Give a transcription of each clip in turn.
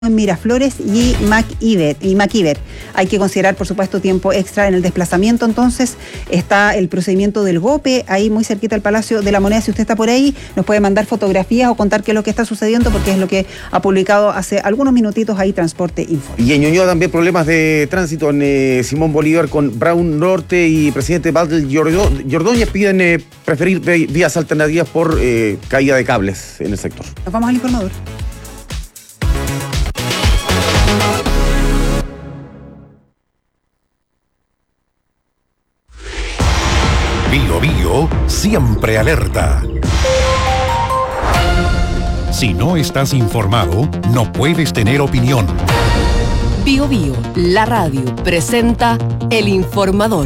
en Miraflores y Maquiver. Hay que considerar, por supuesto, tiempo extra en el desplazamiento. Entonces está el procedimiento del GOPE, ahí muy cerquita del Palacio de la Moneda. Si usted está por ahí, nos puede mandar fotografías o contar qué es lo que está sucediendo, porque es lo que ha publicado hace algunos minutitos ahí Transporte Info. Y en Ñuñoa también problemas de tránsito en Simón Bolívar con Brown Norte y presidente Valdes Ordóñez piden preferir vías alternativas por caída de cables en el sector. Nos vamos al informador. Bio siempre alerta. Si no estás informado, no puedes tener opinión. Bio, la radio, presenta El Informador.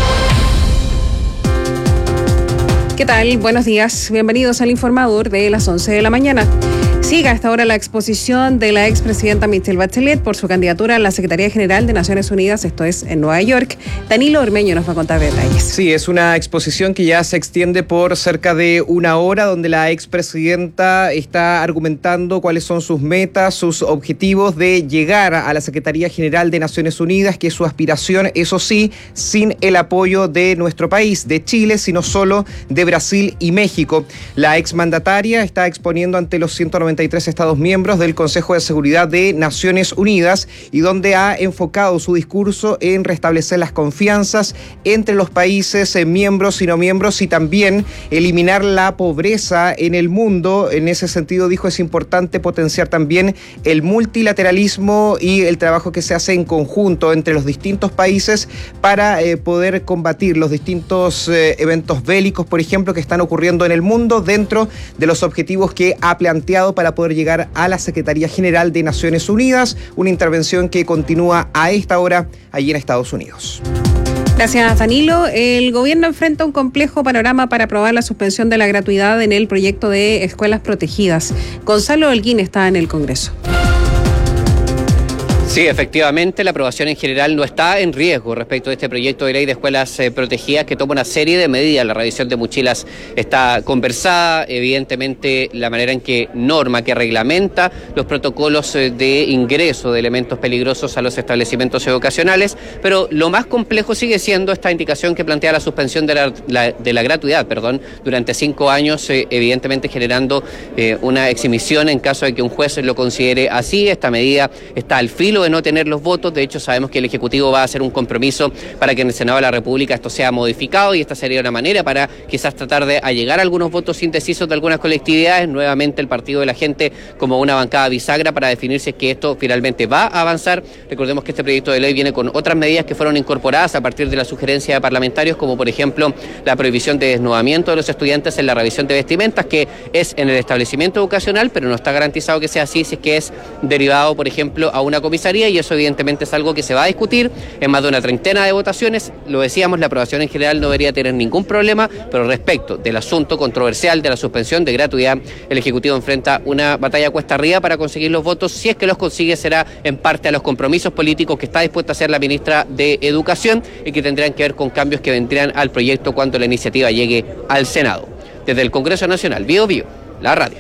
¿Qué tal? Buenos días. Bienvenidos al Informador de las 11 de la mañana. Sigue hasta ahora la exposición de la expresidenta Michelle Bachelet por su candidatura a la Secretaría General de Naciones Unidas, esto es en Nueva York. Danilo Ormeño nos va a contar detalles. Sí, es una exposición que ya se extiende por cerca de una hora, donde la expresidenta está argumentando cuáles son sus metas, sus objetivos de llegar a la Secretaría General de Naciones Unidas, que es su aspiración, eso sí, sin el apoyo de nuestro país, de Chile, sino solo de Brasil y México. La exmandataria está exponiendo ante los 193 Estados miembros del Consejo de Seguridad de Naciones Unidas y donde ha enfocado su discurso en restablecer las confianzas entre los países miembros y no miembros y también eliminar la pobreza en el mundo. En ese sentido, dijo, es importante potenciar también el multilateralismo y el trabajo que se hace en conjunto entre los distintos países para poder combatir los distintos eventos bélicos, por ejemplo, que están ocurriendo en el mundo dentro de los objetivos que ha planteado para poder llegar a la Secretaría General de Naciones Unidas, una intervención que continúa a esta hora allí en Estados Unidos. Gracias, Danilo. El gobierno enfrenta un complejo panorama para aprobar la suspensión de la gratuidad en el proyecto de escuelas protegidas. Gonzalo Holguín está en el Congreso. Sí, efectivamente, la aprobación en general no está en riesgo respecto a este proyecto de ley de escuelas protegidas que toma una serie de medidas. La revisión de mochilas está conversada, evidentemente la manera en que norma, que reglamenta los protocolos de ingreso de elementos peligrosos a los establecimientos educacionales, pero lo más complejo sigue siendo esta indicación que plantea la suspensión de la gratuidad, durante 5 años, evidentemente generando una exhibición en caso de que un juez lo considere así. Esta medida está al filo de no tener los votos. De hecho, sabemos que el Ejecutivo va a hacer un compromiso para que en el Senado de la República esto sea modificado, y esta sería una manera para quizás tratar de allegar algunos votos indecisos de algunas colectividades. Nuevamente el Partido de la Gente como una bancada bisagra para definir si es que esto finalmente va a avanzar. Recordemos que este proyecto de ley viene con otras medidas que fueron incorporadas a partir de la sugerencia de parlamentarios, como por ejemplo la prohibición de desnudamiento de los estudiantes en la revisión de vestimentas, que es en el establecimiento educacional, pero no está garantizado que sea así si es que es derivado, por ejemplo, a una comisaría. Y eso evidentemente es algo que se va a discutir en más de una treintena de votaciones. Lo decíamos, la aprobación en general no debería tener ningún problema, pero respecto del asunto controversial de la suspensión de gratuidad, el Ejecutivo enfrenta una batalla cuesta arriba para conseguir los votos. Si es que los consigue, será en parte a los compromisos políticos que está dispuesta a hacer la ministra de Educación y que tendrán que ver con cambios que vendrían al proyecto cuando la iniciativa llegue al Senado. Desde el Congreso Nacional, Bio, la radio.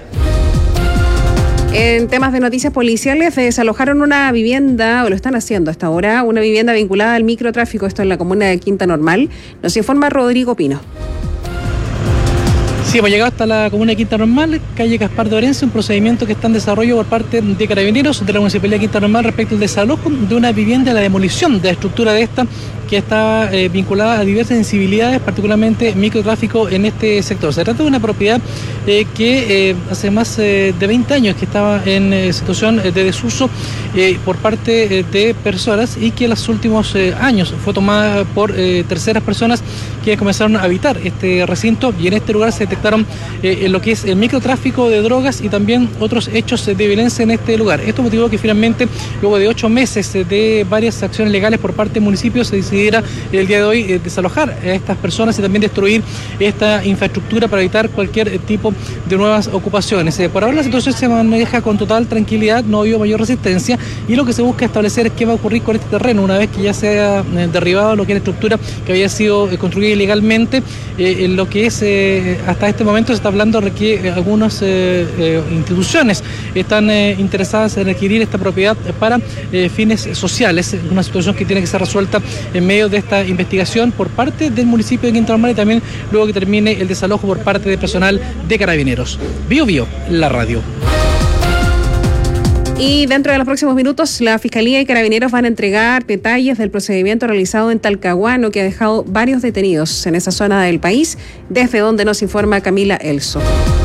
En temas de noticias policiales, desalojaron una vivienda, o lo están haciendo hasta ahora, una vivienda vinculada al microtráfico, esto en la comuna de Quinta Normal. Nos informa Rodrigo Pino. Sí, hemos llegado hasta la comuna de Quinta Normal, calle Gaspar de Orense, un procedimiento que está en desarrollo por parte de Carabineros de la Municipalidad de Quinta Normal respecto al desalojo de una vivienda, la demolición de la estructura de esta, que está vinculada a diversas incivilidades, particularmente microtráfico en este sector. Se trata de una propiedad que hace más de 20 años que estaba en situación de desuso por parte de personas, y que en los últimos años fue tomada por terceras personas que comenzaron a habitar este recinto, y en este lugar se detectaron lo que es el microtráfico de drogas y también otros hechos de violencia en este lugar. Esto motivó que finalmente, luego de 8 meses de varias acciones legales por parte del municipio, se decidiera decidiera el día de hoy desalojar a estas personas y también destruir esta infraestructura para evitar cualquier tipo de nuevas ocupaciones. Por ahora la situación se maneja con total tranquilidad, no ha habido mayor resistencia y lo que se busca establecer es qué va a ocurrir con este terreno una vez que ya se haya derribado lo que es la estructura que había sido construida ilegalmente. Lo que es hasta este momento se está hablando de que algunas instituciones están interesadas en adquirir esta propiedad para fines sociales, una situación que tiene que ser resuelta en medio de esta investigación por parte del municipio de Quinta Normal y también luego que termine el desalojo por parte del personal de Carabineros. Bio Bio, la radio. Y dentro de los próximos minutos, la Fiscalía y Carabineros van a entregar detalles del procedimiento realizado en Talcahuano, que ha dejado varios detenidos en esa zona del país, desde donde nos informa Camila Elso.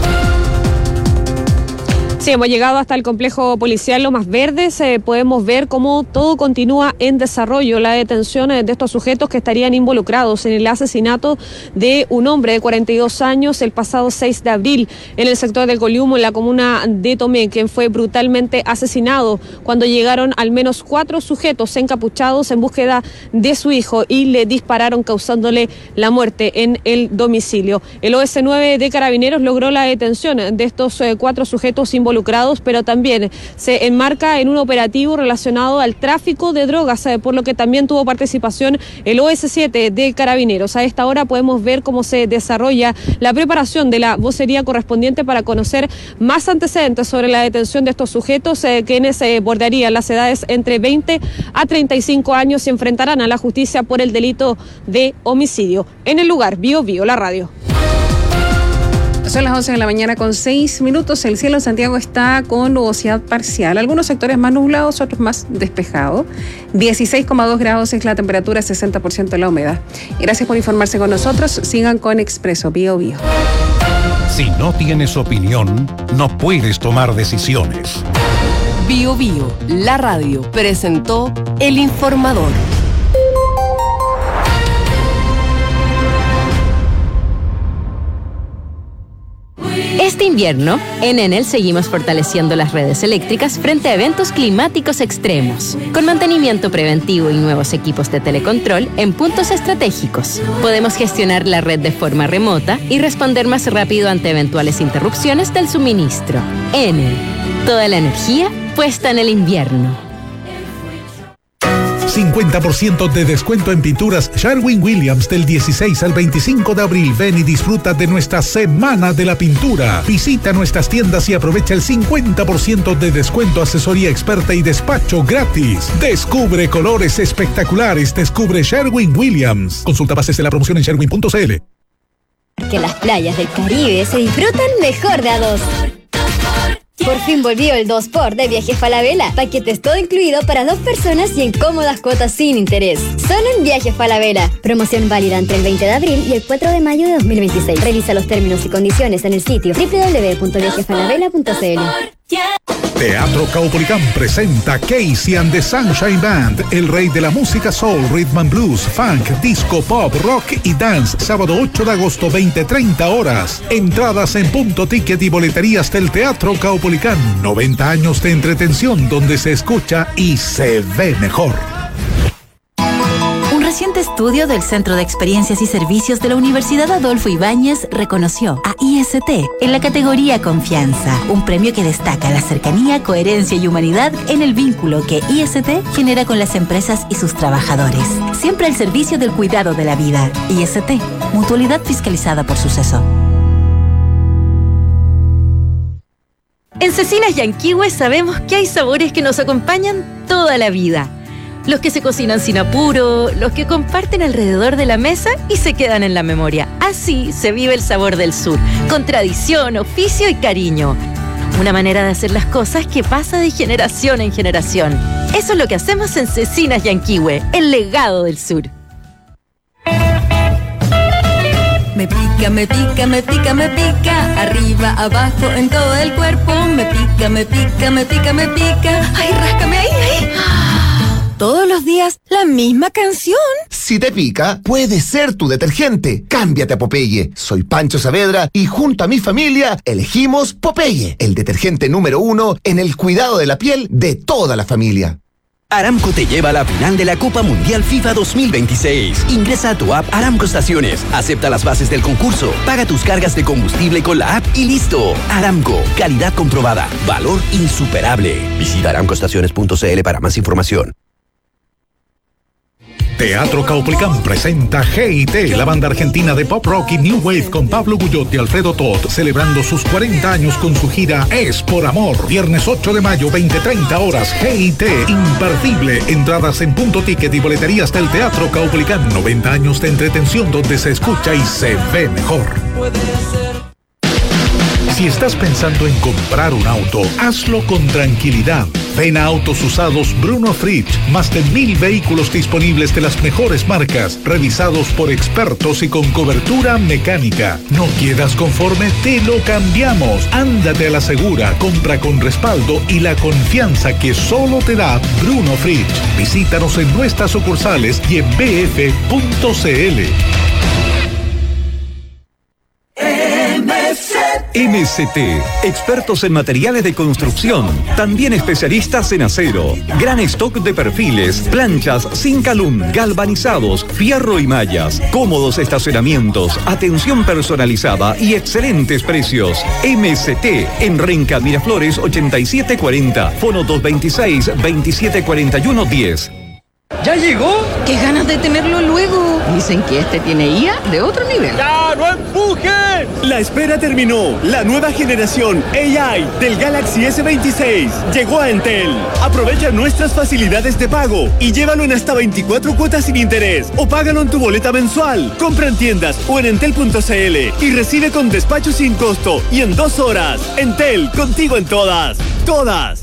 Sí, hemos llegado hasta el complejo policial Lomas Verdes. Podemos ver cómo todo continúa en desarrollo. La detención de estos sujetos que estarían involucrados en el asesinato de un hombre de 42 años el pasado 6 de abril en el sector del Coliumo, en la comuna de Tomé, quien fue brutalmente asesinado cuando llegaron al menos 4 sujetos encapuchados en búsqueda de su hijo y le dispararon causándole la muerte en el domicilio. El OS9 de Carabineros logró la detención de estos 4 sujetos involucrados, pero también se enmarca en un operativo relacionado al tráfico de drogas, por lo que también tuvo participación el OS7 de Carabineros. A esta hora podemos ver cómo se desarrolla la preparación de la vocería correspondiente para conocer más antecedentes sobre la detención de estos sujetos, quienes bordearían las edades entre 20 a 35 años y enfrentarán a la justicia por el delito de homicidio. En el lugar, Bio Bio, la radio. Son las 11 de la mañana con 6 minutos. El cielo en Santiago está con nubosidad parcial. Algunos sectores más nublados, otros más despejados. 16,2 grados es la temperatura, 60% de la humedad. Gracias por informarse con nosotros. Sigan con Expreso Bio Bio. Si no tienes opinión, no puedes tomar decisiones. Bio Bio, la radio, presentó El Informador. Este invierno, en Enel seguimos fortaleciendo las redes eléctricas frente a eventos climáticos extremos. Con mantenimiento preventivo y nuevos equipos de telecontrol en puntos estratégicos, podemos gestionar la red de forma remota y responder más rápido ante eventuales interrupciones del suministro. Enel, toda la energía puesta en el invierno. 50% de descuento en pinturas Sherwin-Williams del 16 al 25 de abril. Ven y disfruta de nuestra Semana de la Pintura. Visita nuestras tiendas y aprovecha el 50% de descuento, asesoría experta y despacho gratis. Descubre colores espectaculares. Descubre Sherwin-Williams. Consulta bases de la promoción en sherwin.cl. Que las playas del Caribe se disfrutan mejor de a dos. Por fin volvió el 2x de Viajes Falabella. Paquetes todo incluido para 2 personas y en cómodas cuotas sin interés. Solo en Viajes Falabella. Promoción válida entre el 20 de abril y el 4 de mayo de 2026. Revisa los términos y condiciones en el sitio www.viajesfalabella.cl. Teatro Caupolicán presenta Casey and the Sunshine Band, el rey de la música soul, rhythm and blues, funk, disco, pop, rock y dance. Sábado 8 de agosto, 20:30 horas. Entradas en Punto Ticket y boleterías del Teatro Caupolicán. 90 años de entretención donde se escucha y se ve mejor. Un reciente estudio del Centro de Experiencias y Servicios de la Universidad Adolfo Ibáñez reconoció a IST en la categoría Confianza, un premio que destaca la cercanía, coherencia y humanidad en el vínculo que IST genera con las empresas y sus trabajadores. Siempre al servicio del cuidado de la vida. IST, mutualidad fiscalizada por Suceso. En Cecinas Yanquihue sabemos que hay sabores que nos acompañan toda la vida. Los que se cocinan sin apuro, los que comparten alrededor de la mesa y se quedan en la memoria. Así se vive el sabor del sur, con tradición, oficio y cariño. Una manera de hacer las cosas que pasa de generación en generación. Eso es lo que hacemos en Cecinas Yanquihue, el legado del sur. Me pica, me pica, me pica, me pica, arriba, abajo, en todo el cuerpo. Me pica, me pica, me pica, me pica. Ay, ráscame ahí, ahí. Todos los días, la misma canción. Si te pica, puede ser tu detergente. Cámbiate a Popeye. Soy Pancho Saavedra y junto a mi familia elegimos Popeye, el detergente número 1 en el cuidado de la piel de toda la familia. Aramco te lleva a la final de la Copa Mundial FIFA 2026. Ingresa a tu app Aramco Estaciones, acepta las bases del concurso, paga tus cargas de combustible con la app y listo. Aramco, calidad comprobada, valor insuperable. Visita aramcoestaciones.cl para más información. Teatro Caupolicán presenta GIT, la banda argentina de pop rock y new wave con Pablo Guyot y Alfredo Toth, celebrando sus 40 años con su gira Es por Amor. Viernes 8 de mayo, 20:30 horas, GIT, imperdible. Entradas en Punto Ticket y boleterías del Teatro Caupolicán. 90 años de entretención donde se escucha y se ve mejor. Si estás pensando en comprar un auto, hazlo con tranquilidad. Ven a Autos Usados Bruno Fritsch. Más de 1000 vehículos disponibles de las mejores marcas, revisados por expertos y con cobertura mecánica. ¿No quedas conforme? Te lo cambiamos. Ándate a la segura, compra con respaldo y la confianza que solo te da Bruno Fritsch. Visítanos en nuestras sucursales y en bf.cl. MCT, expertos en materiales de construcción, también especialistas en acero, gran stock de perfiles, planchas, Zinc-Alum, galvanizados, fierro y mallas, cómodos estacionamientos, atención personalizada y excelentes precios. MCT, en Renca Miraflores 8740, fono 226-2741-10. ¿Ya llegó? ¡Qué ganas de tenerlo luego! Dicen que este tiene IA de otro nivel. ¡Ya, no empujen! La espera terminó. La nueva generación AI del Galaxy S26 llegó a Entel. Aprovecha nuestras facilidades de pago y llévalo en hasta 24 cuotas sin interés o págalo en tu boleta mensual. Compra en tiendas o en entel.cl y recibe con despacho sin costo y en 2 horas. Entel, contigo en todas. ¡Todas!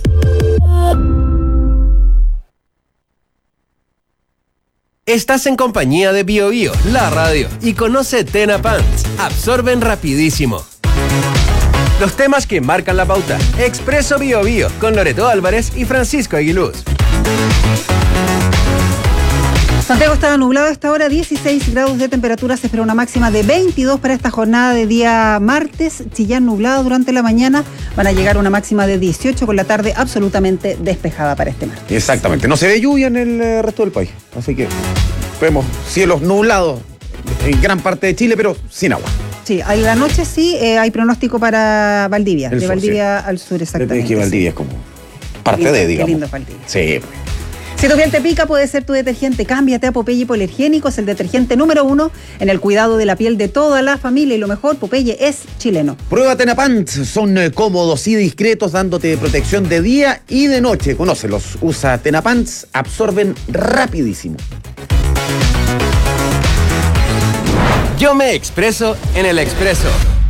Estás en compañía de BioBio, la radio, y conoce Tena Pants. Absorben rapidísimo. Los temas que marcan la pauta. Expreso BioBio, con Loreto Álvarez y Francisco Aguiluz. Santiago estaba nublado a esta hora, 16 grados de temperatura, se espera una máxima de 22 para esta jornada de día martes. Chillán nublado durante la mañana, van a llegar a una máxima de 18 con la tarde absolutamente despejada para este martes. Exactamente, no se ve lluvia en el resto del país, así que vemos cielos nublados en gran parte de Chile, pero sin agua. Sí, a la noche sí hay pronóstico para Valdivia, de Valdivia al sur exactamente. Que Valdivia es como parte lindo, de, digamos. Qué lindo Valdivia. Sí. Si tu piel te pica, puede ser tu detergente. Cámbiate a Popeye Hipoalergénico, es el detergente número 1 en el cuidado de la piel de toda la familia y lo mejor, Popeye es chileno. Prueba Tena Pants, son cómodos y discretos, dándote protección de día y de noche. Conócelos, usa Tena Pants, absorben rapidísimo. Yo me expreso en el Expreso.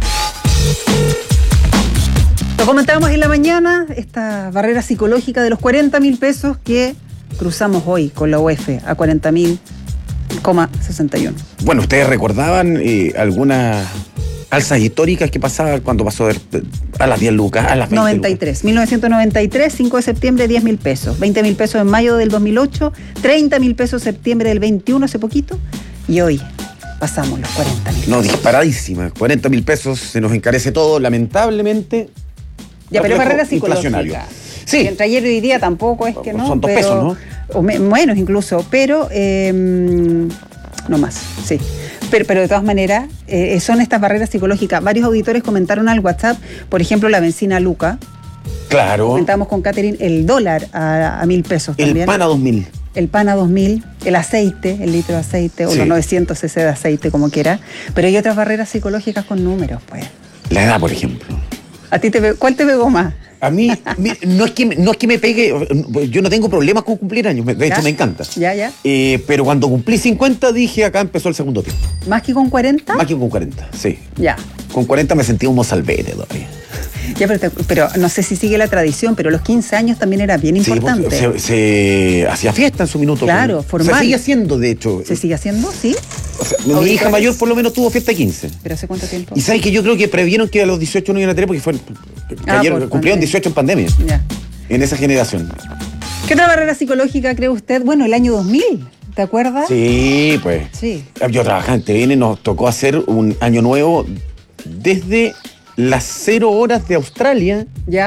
Lo comentábamos en la mañana, esta barrera psicológica de los 40.000 pesos que cruzamos hoy con la UEF a 40.000,61. Bueno, ¿ustedes recordaban algunas alzas históricas que pasaban cuando pasó a las 10 lucas, a las 20 93, 1993, 5 de septiembre, 10.000 pesos. 20.000 pesos en mayo del 2008, 30.000 pesos en septiembre del 21, hace poquito, y hoy pasamos los 40.000. No, disparadísima. 40.000 pesos, se nos encarece todo, lamentablemente. Ya, pero barrera psicológica. Sí. Entre ayer y hoy día tampoco es que no. Son 2 pesos, ¿no? O menos incluso, pero no más, sí. Pero de todas maneras, son estas barreras psicológicas. Varios auditores comentaron al WhatsApp, por ejemplo, la benzina Luca. Claro. Comentamos con Catherine el dólar a 1.000 pesos también. El pan a 2.000. El pan a 2.000, el aceite, el litro de aceite, o los 900 cc de aceite, como quiera. Pero hay otras barreras psicológicas con números, pues. La edad, por ejemplo. ¿A ti cuál te pegó más? A mí, no es que me pegue, yo no tengo problemas con cumplir años, de hecho me encanta. Ya. Pero cuando cumplí 50 dije, acá empezó el segundo tiempo. ¿Más que con 40? Más que con 40, sí. Ya. Con 40 me sentía un mozalbete todavía. Ya, pero no sé si sigue la tradición, pero los 15 años también era bien importante. Sí, se hacía fiesta en su minuto. Claro, formal. Se sigue haciendo, de hecho. ¿Se sigue haciendo? Sí. O sea, mi hija mayor por lo menos tuvo fiesta de 15. ¿Pero hace cuánto tiempo? Y sabes que yo creo que previeron que a los 18 no iban a tener porque ayer cumplieron 18 en pandemia. Ya. En esa generación. ¿Qué otra barrera psicológica cree usted? Bueno, el año 2000, ¿te acuerdas? Sí, pues. Sí. Yo trabajaba en TVN, nos tocó hacer un año nuevo desde las 0 horas de Australia. Ya.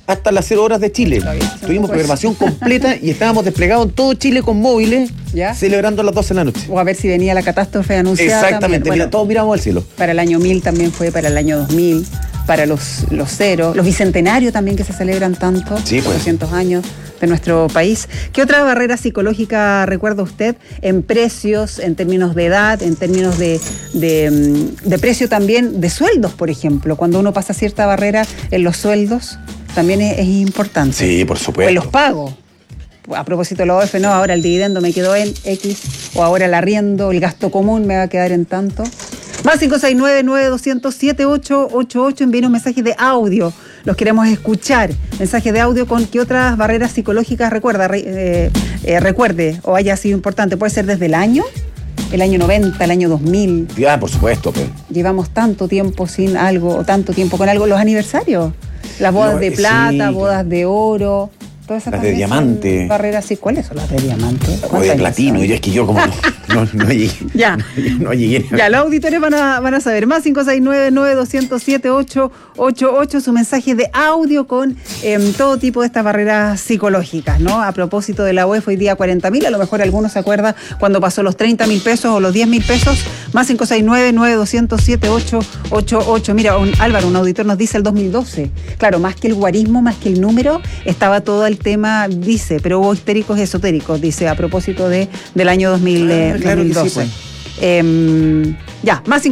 hasta las 0 horas de Chile. Tuvimos programación completa y estábamos desplegados en todo Chile con móviles, celebrando a las 12 de la noche. O a ver si venía la catástrofe anunciada. Exactamente, bueno, todos miramos al cielo. Para el año 1000 también fue, para el año 2000, para los ceros, los bicentenarios también que se celebran tanto, sí, pues. 200 años de nuestro país. ¿Qué otra barrera psicológica recuerda usted en precios, en términos de edad, en términos de precio también, de sueldos, por ejemplo? Cuando uno pasa cierta barrera en los sueldos, también es importante. Sí, por supuesto. O en los pagos. A propósito de la OF, no, ahora el dividendo me quedó en X, o ahora el arriendo, el gasto común me va a quedar en tanto. Más 569-9200-7888, envíenos mensajes de audio. Los queremos escuchar. Mensajes de audio con qué otras barreras psicológicas recuerde o haya sido importante. Puede ser desde el año 90, el año 2000. Ya, por supuesto. Pues. Llevamos tanto tiempo sin algo, o tanto tiempo con algo. Los aniversarios. Las bodas de plata, sí, bodas de oro. Todas esas las de diamante. Barreras, sí. ¿Cuáles son las de diamante? O de platino. Y es que yo como no llegué. Ya. No llegué. Ya, los auditores van a saber. Más 569-9200-7888. Su mensaje de audio con todo tipo de estas barreras psicológicas, ¿no? A propósito de la UEF, hoy día 40.000. A lo mejor algunos se acuerdan cuando pasó los 30.000 pesos o los 10.000 pesos. Más 569-9200-7888. Mira, Álvaro, un auditor nos dice el 2012. Claro, más que el guarismo, más que el número, estaba todo el tema, dice, pero hubo histéricos esotéricos, dice, a propósito del año 2012. Claro que sí, pues. Ya, más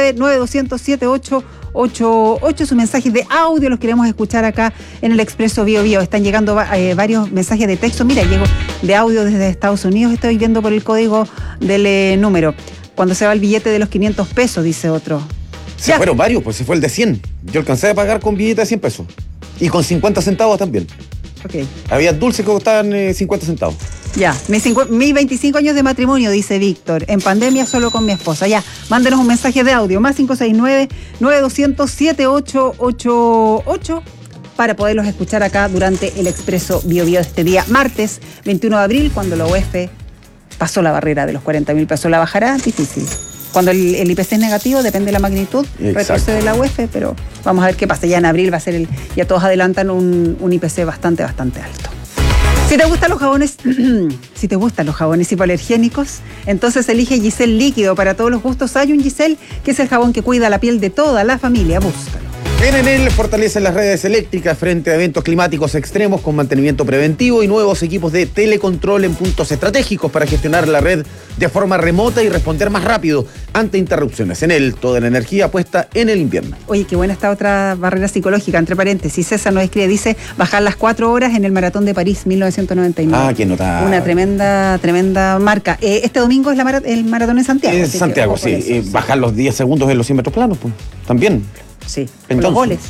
569-9200-7888, sus mensajes de audio los queremos escuchar acá en el Expreso Bio Bio. Están llegando varios mensajes de texto. Mira, llego de audio desde Estados Unidos, estoy viendo por el código del número. Cuando se va el billete de los 500 pesos, dice otro. Se fueron varios, pues se fue el de 100. Yo alcancé a pagar con billete de 100 pesos. Y con 50 centavos también. Okay. Había dulces que costaban 50 centavos. Ya, mis 25 años de matrimonio, dice Víctor, en pandemia solo con mi esposa. Ya, mándenos un mensaje de audio, más 569-9200-7888, para poderlos escuchar acá durante el Expreso Bio Bio este día, martes 21 de abril, cuando la UEF pasó la barrera de los 40.000 pesos. ¿La bajará? Difícil. Cuando el IPC es negativo, depende de la magnitud, retrocede la UEF, pero vamos a ver qué pasa. Ya en abril va a ser ya todos adelantan un IPC bastante alto. Si te gustan los jabones hipoalergénicos, entonces elige Giselle Líquido. Para todos los gustos hay un Giselle, que es el jabón que cuida la piel de toda la familia. Búscalo. En Enel fortalecen las redes eléctricas frente a eventos climáticos extremos con mantenimiento preventivo y nuevos equipos de telecontrol en puntos estratégicos para gestionar la red de forma remota y responder más rápido ante interrupciones. Enel, toda la energía puesta en el invierno. Oye, qué buena está otra barrera psicológica, entre paréntesis. César nos escribe, dice, bajar las 4 horas en el Maratón de París, 1999. Ah, quién nota. Una tremenda marca. Este domingo es el Maratón en Santiago. En Santiago, sí. Eso, bajar los 10 segundos en los 100 metros planos, pues, también. Sí, entonces,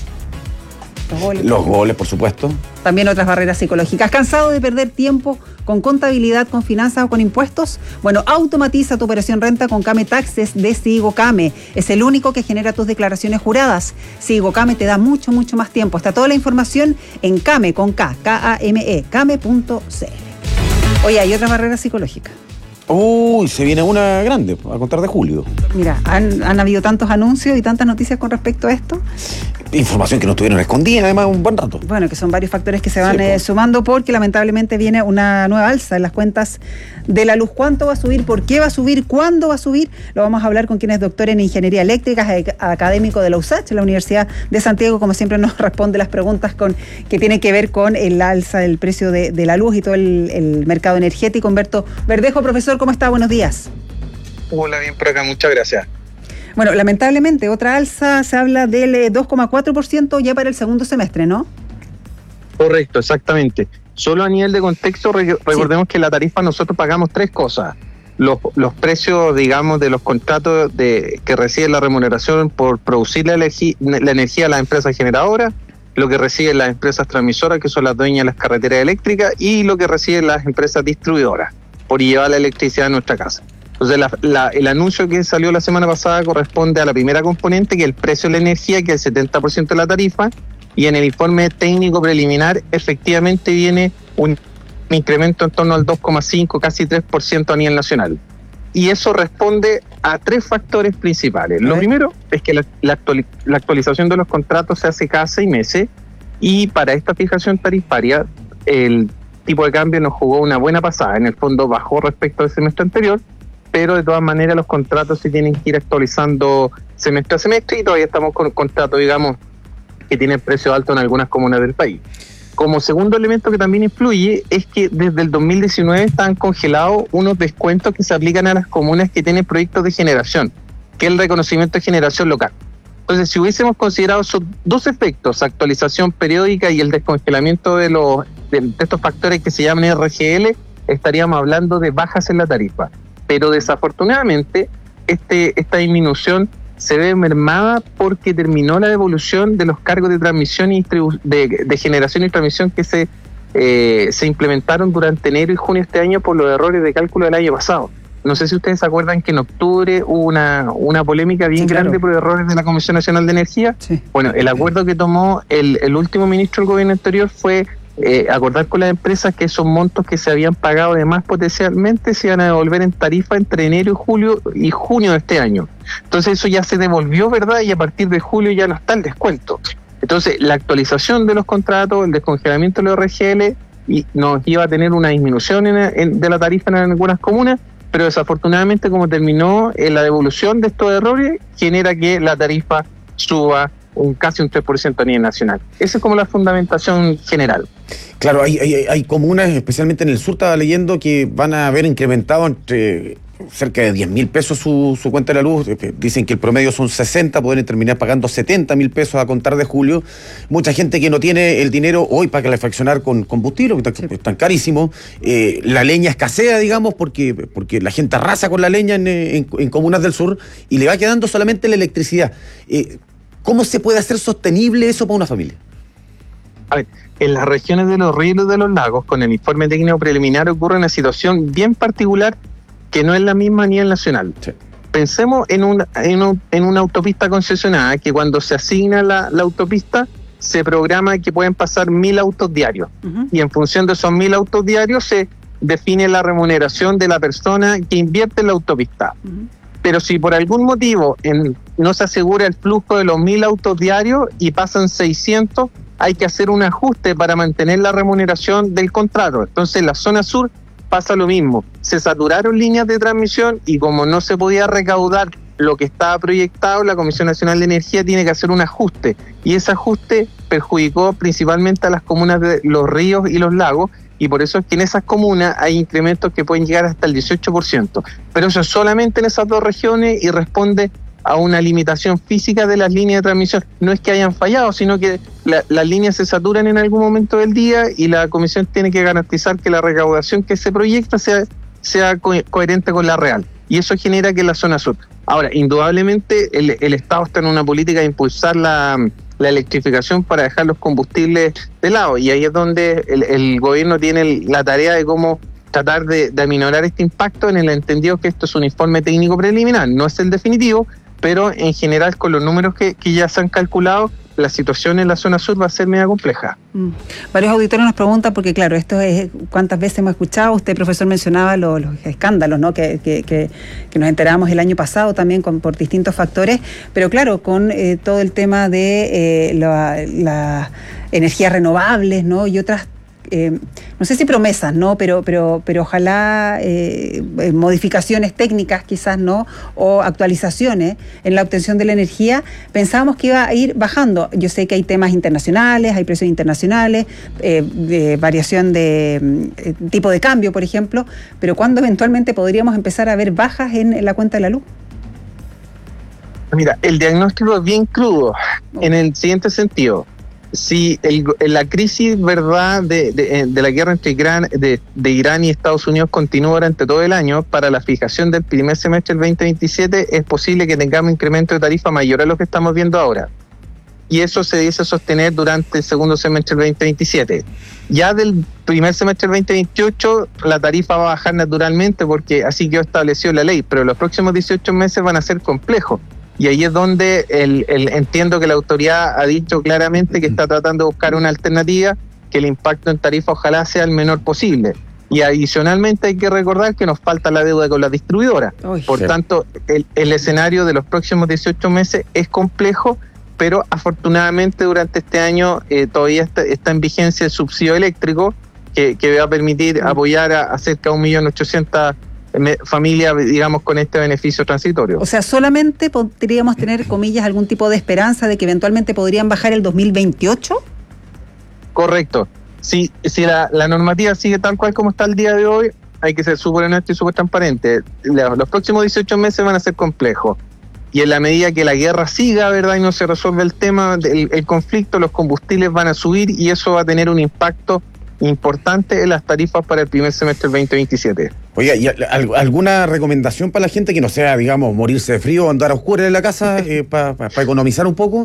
los goles, por supuesto. También otras barreras psicológicas. ¿Cansado de perder tiempo con contabilidad, con finanzas o con impuestos? Bueno, automatiza tu operación renta con Kame Taxes de Sigo Kame. Es el único que genera tus declaraciones juradas. Sigo Kame te da mucho más tiempo. Está toda la información en Kame, con K, K-A-M-E, kame.cl. Oye, hay otra barrera psicológica. Uy, se viene una grande, a contar de julio. Mira, han habido tantos anuncios y tantas noticias con respecto a esto. Información que no estuvieron escondida, además, un buen rato. Bueno, que son varios factores que se van sumando, porque lamentablemente viene una nueva alza en las cuentas de la luz. ¿Cuánto va a subir? ¿Por qué va a subir? ¿Cuándo va a subir? Lo vamos a hablar con quien es doctor en Ingeniería Eléctrica, académico de la USACH, la Universidad de Santiago. Como siempre nos responde las preguntas que tienen que ver con el alza del precio de la luz y todo el mercado energético. Humberto Verdejo, profesor, ¿cómo está? Buenos días. Hola, bien por acá, muchas gracias. Bueno, lamentablemente otra alza, se habla del 2,4% ya para el segundo semestre, ¿no? Correcto, exactamente. Solo a nivel de contexto, recordemos que la tarifa nosotros pagamos 3 cosas. Los precios, digamos, de los contratos que reciben la remuneración por producir la energía a las empresas generadoras, lo que reciben las empresas transmisoras, que son las dueñas de las carreteras eléctricas, y lo que reciben las empresas distribuidoras por llevar la electricidad a nuestra casa. Entonces, el anuncio que salió la semana pasada corresponde a la primera componente, que es el precio de la energía, que es el 70% de la tarifa, y en el informe técnico preliminar efectivamente viene un incremento en torno al 2,5, casi 3% a nivel nacional. Y eso responde a 3 factores principales. Lo primero es que la actualización de los contratos se hace cada 6 meses, Y para esta fijación tarifaria, el tipo de cambio nos jugó una buena pasada. En el fondo bajó respecto al semestre anterior, pero de todas maneras los contratos se tienen que ir actualizando semestre a semestre y todavía estamos con contratos, digamos, que tienen precio alto en algunas comunas del país. Como segundo elemento que también influye es que desde el 2019 están congelados unos descuentos que se aplican a las comunas que tienen proyectos de generación, que es el reconocimiento de generación local. Entonces, si hubiésemos considerado esos dos efectos, actualización periódica y el descongelamiento de estos factores que se llaman RGL, estaríamos hablando de bajas en la tarifa. Pero desafortunadamente, esta disminución se ve mermada porque terminó la devolución de los cargos de transmisión y de generación y transmisión que se implementaron durante enero y junio de este año por los errores de cálculo del año pasado. No sé si ustedes se acuerdan que en octubre hubo una polémica bien grande por errores de la Comisión Nacional de Energía. Sí. Bueno, el acuerdo que tomó el último ministro del gobierno anterior fue acordar con las empresas que esos montos que se habían pagado de más potencialmente se iban a devolver en tarifa entre enero y junio de este año. Entonces eso ya se devolvió, ¿verdad? Y a partir de julio ya no está el descuento. Entonces la actualización de los contratos, el descongelamiento de los RGL nos iba a tener una disminución de la tarifa en algunas comunas, pero desafortunadamente como terminó la devolución de estos errores, genera que la tarifa suba casi un 3% a nivel nacional. Esa es como la fundamentación general. Claro, hay comunas, especialmente en el sur, estaba leyendo, que van a haber incrementado entre cerca de 10.000 pesos su cuenta de la luz. Dicen que el promedio son 60, pueden terminar pagando 70.000 pesos a contar de julio. Mucha gente que no tiene el dinero hoy para calefaccionar con combustible, que están carísimos. La leña escasea, digamos, porque la gente arrasa con la leña en comunas del sur y le va quedando solamente la electricidad. ¿Cómo se puede hacer sostenible eso para una familia? A ver, en las regiones de los ríos y de los lagos, con el informe técnico preliminar, ocurre una situación bien particular que no es la misma a nivel nacional. Sí. Pensemos en una autopista concesionada, que cuando se asigna la autopista, se programa que pueden pasar 1.000 autos diarios. Y en función de esos 1.000 autos diarios se define la remuneración de la persona que invierte en la autopista. Pero si por algún motivo no se asegura el flujo de los 1.000 autos diarios y pasan 600, hay que hacer un ajuste para mantener la remuneración del contrato. Entonces en la zona sur pasa lo mismo. Se saturaron líneas de transmisión y como no se podía recaudar lo que estaba proyectado, la Comisión Nacional de Energía tiene que hacer un ajuste. Y ese ajuste perjudicó principalmente a las comunas de los ríos y los lagos, y por eso es que en esas comunas hay incrementos que pueden llegar hasta el 18%. Pero eso es solamente en esas dos regiones y responde a una limitación física de las líneas de transmisión. No es que hayan fallado, sino que las líneas se saturan en algún momento del día y la Comisión tiene que garantizar que la recaudación que se proyecta sea coherente con la real. Y eso genera que la zona sur. Ahora, indudablemente el Estado está en una política de impulsar la electrificación para dejar los combustibles de lado, y ahí es donde el gobierno tiene la tarea de cómo tratar de aminorar este impacto, en el entendido que esto es un informe técnico preliminar, no es el definitivo, pero en general con los números que ya se han calculado, la situación en la zona sur va a ser media compleja. Varios auditores nos preguntan, porque claro, esto es cuántas veces hemos escuchado, usted, profesor, mencionaba los escándalos, ¿no? que nos enteramos el año pasado también por distintos factores, pero claro, con todo el tema de las energías renovables, ¿no? Y otras, no sé si promesas, ¿no? Pero ojalá modificaciones técnicas quizás, ¿no? O actualizaciones en la obtención de la energía. Pensábamos que iba a ir bajando. Yo sé que hay temas internacionales, hay precios internacionales, de variación de tipo de cambio, por ejemplo, pero ¿cuándo eventualmente podríamos empezar a ver bajas en la cuenta de la luz? Mira, el diagnóstico es bien crudo en el siguiente sentido. Si la crisis, verdad, de la guerra entre Irán y Estados Unidos continúa durante todo el año, para la fijación del primer semestre del 2027 es posible que tengamos incremento de tarifa mayor a lo que estamos viendo ahora. Y eso se dice sostener durante el segundo semestre del 2027. Ya del primer semestre del 2028 la tarifa va a bajar naturalmente, porque así quedó establecido la ley, pero los próximos 18 meses van a ser complejos. Y ahí es donde entiendo que la autoridad ha dicho claramente que está tratando de buscar una alternativa, que el impacto en tarifa ojalá sea el menor posible. Y adicionalmente hay que recordar que nos falta la deuda con la distribuidora. Por tanto, el escenario de los próximos 18 meses es complejo, pero afortunadamente durante este año todavía está en vigencia el subsidio eléctrico que va a permitir apoyar a cerca de 1.800.000 familias, digamos, con este beneficio transitorio. O sea, solamente podríamos tener, comillas, algún tipo de esperanza de que eventualmente podrían bajar el 2028. Correcto. Si la normativa sigue tal cual como está el día de hoy, hay que ser súper honesto y súper transparente. Los próximos 18 meses van a ser complejos. Y en la medida que la guerra siga, ¿verdad?, y no se resuelve el tema, el conflicto, los combustibles van a subir y eso va a tener un impacto importante en las tarifas para el primer semestre del 2027. Oiga, ¿y alguna recomendación para la gente que no sea, digamos, morirse de frío o andar a oscuras en la casa para economizar un poco?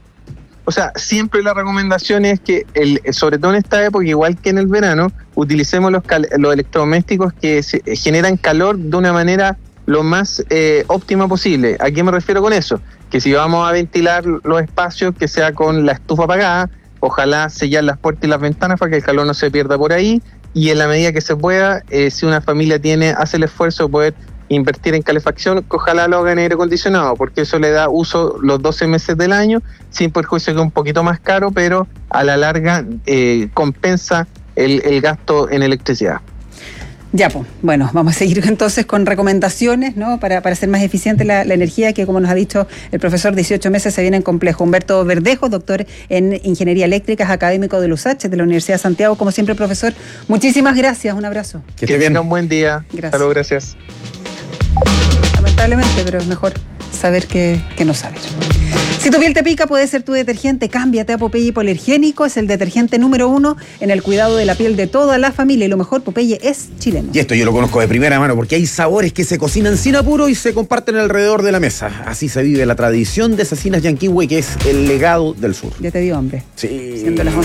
O sea, siempre la recomendación es que, sobre todo en esta época, igual que en el verano, utilicemos los electrodomésticos que generan calor de una manera lo más óptima posible. ¿A qué me refiero con eso? Que si vamos a ventilar los espacios, que sea con la estufa apagada, ojalá sellar las puertas y las ventanas para que el calor no se pierda por ahí, y en la medida que se pueda, si una familia hace el esfuerzo de poder invertir en calefacción, que ojalá lo haga en aire acondicionado, porque eso le da uso los 12 meses del año, sin perjuicio que es un poquito más caro, pero a la larga compensa el gasto en electricidad. Ya, pues, bueno, vamos a seguir entonces con recomendaciones, ¿no?, para hacer más eficiente la energía, que como nos ha dicho el profesor, 18 meses se vienen complejos. Humberto Verdejo, doctor en Ingeniería Eléctrica, es académico de USACH, de la Universidad de Santiago. Como siempre, profesor, muchísimas gracias, un abrazo. Que tenga un buen día. Gracias. Hasta luego, gracias. Lamentablemente, pero es mejor saber que no saber. Si tu piel te pica, puede ser tu detergente. Cámbiate a Popeye Hipoalergénico. Es el detergente número 1 en el cuidado de la piel de toda la familia. Y lo mejor, Popeye es chileno. Y esto yo lo conozco de primera mano, porque hay sabores que se cocinan sin apuro y se comparten alrededor de la mesa. Así se vive la tradición de Cecinas Yanquihue, que es el legado del sur. Ya te dio hambre. Sí. Siendo las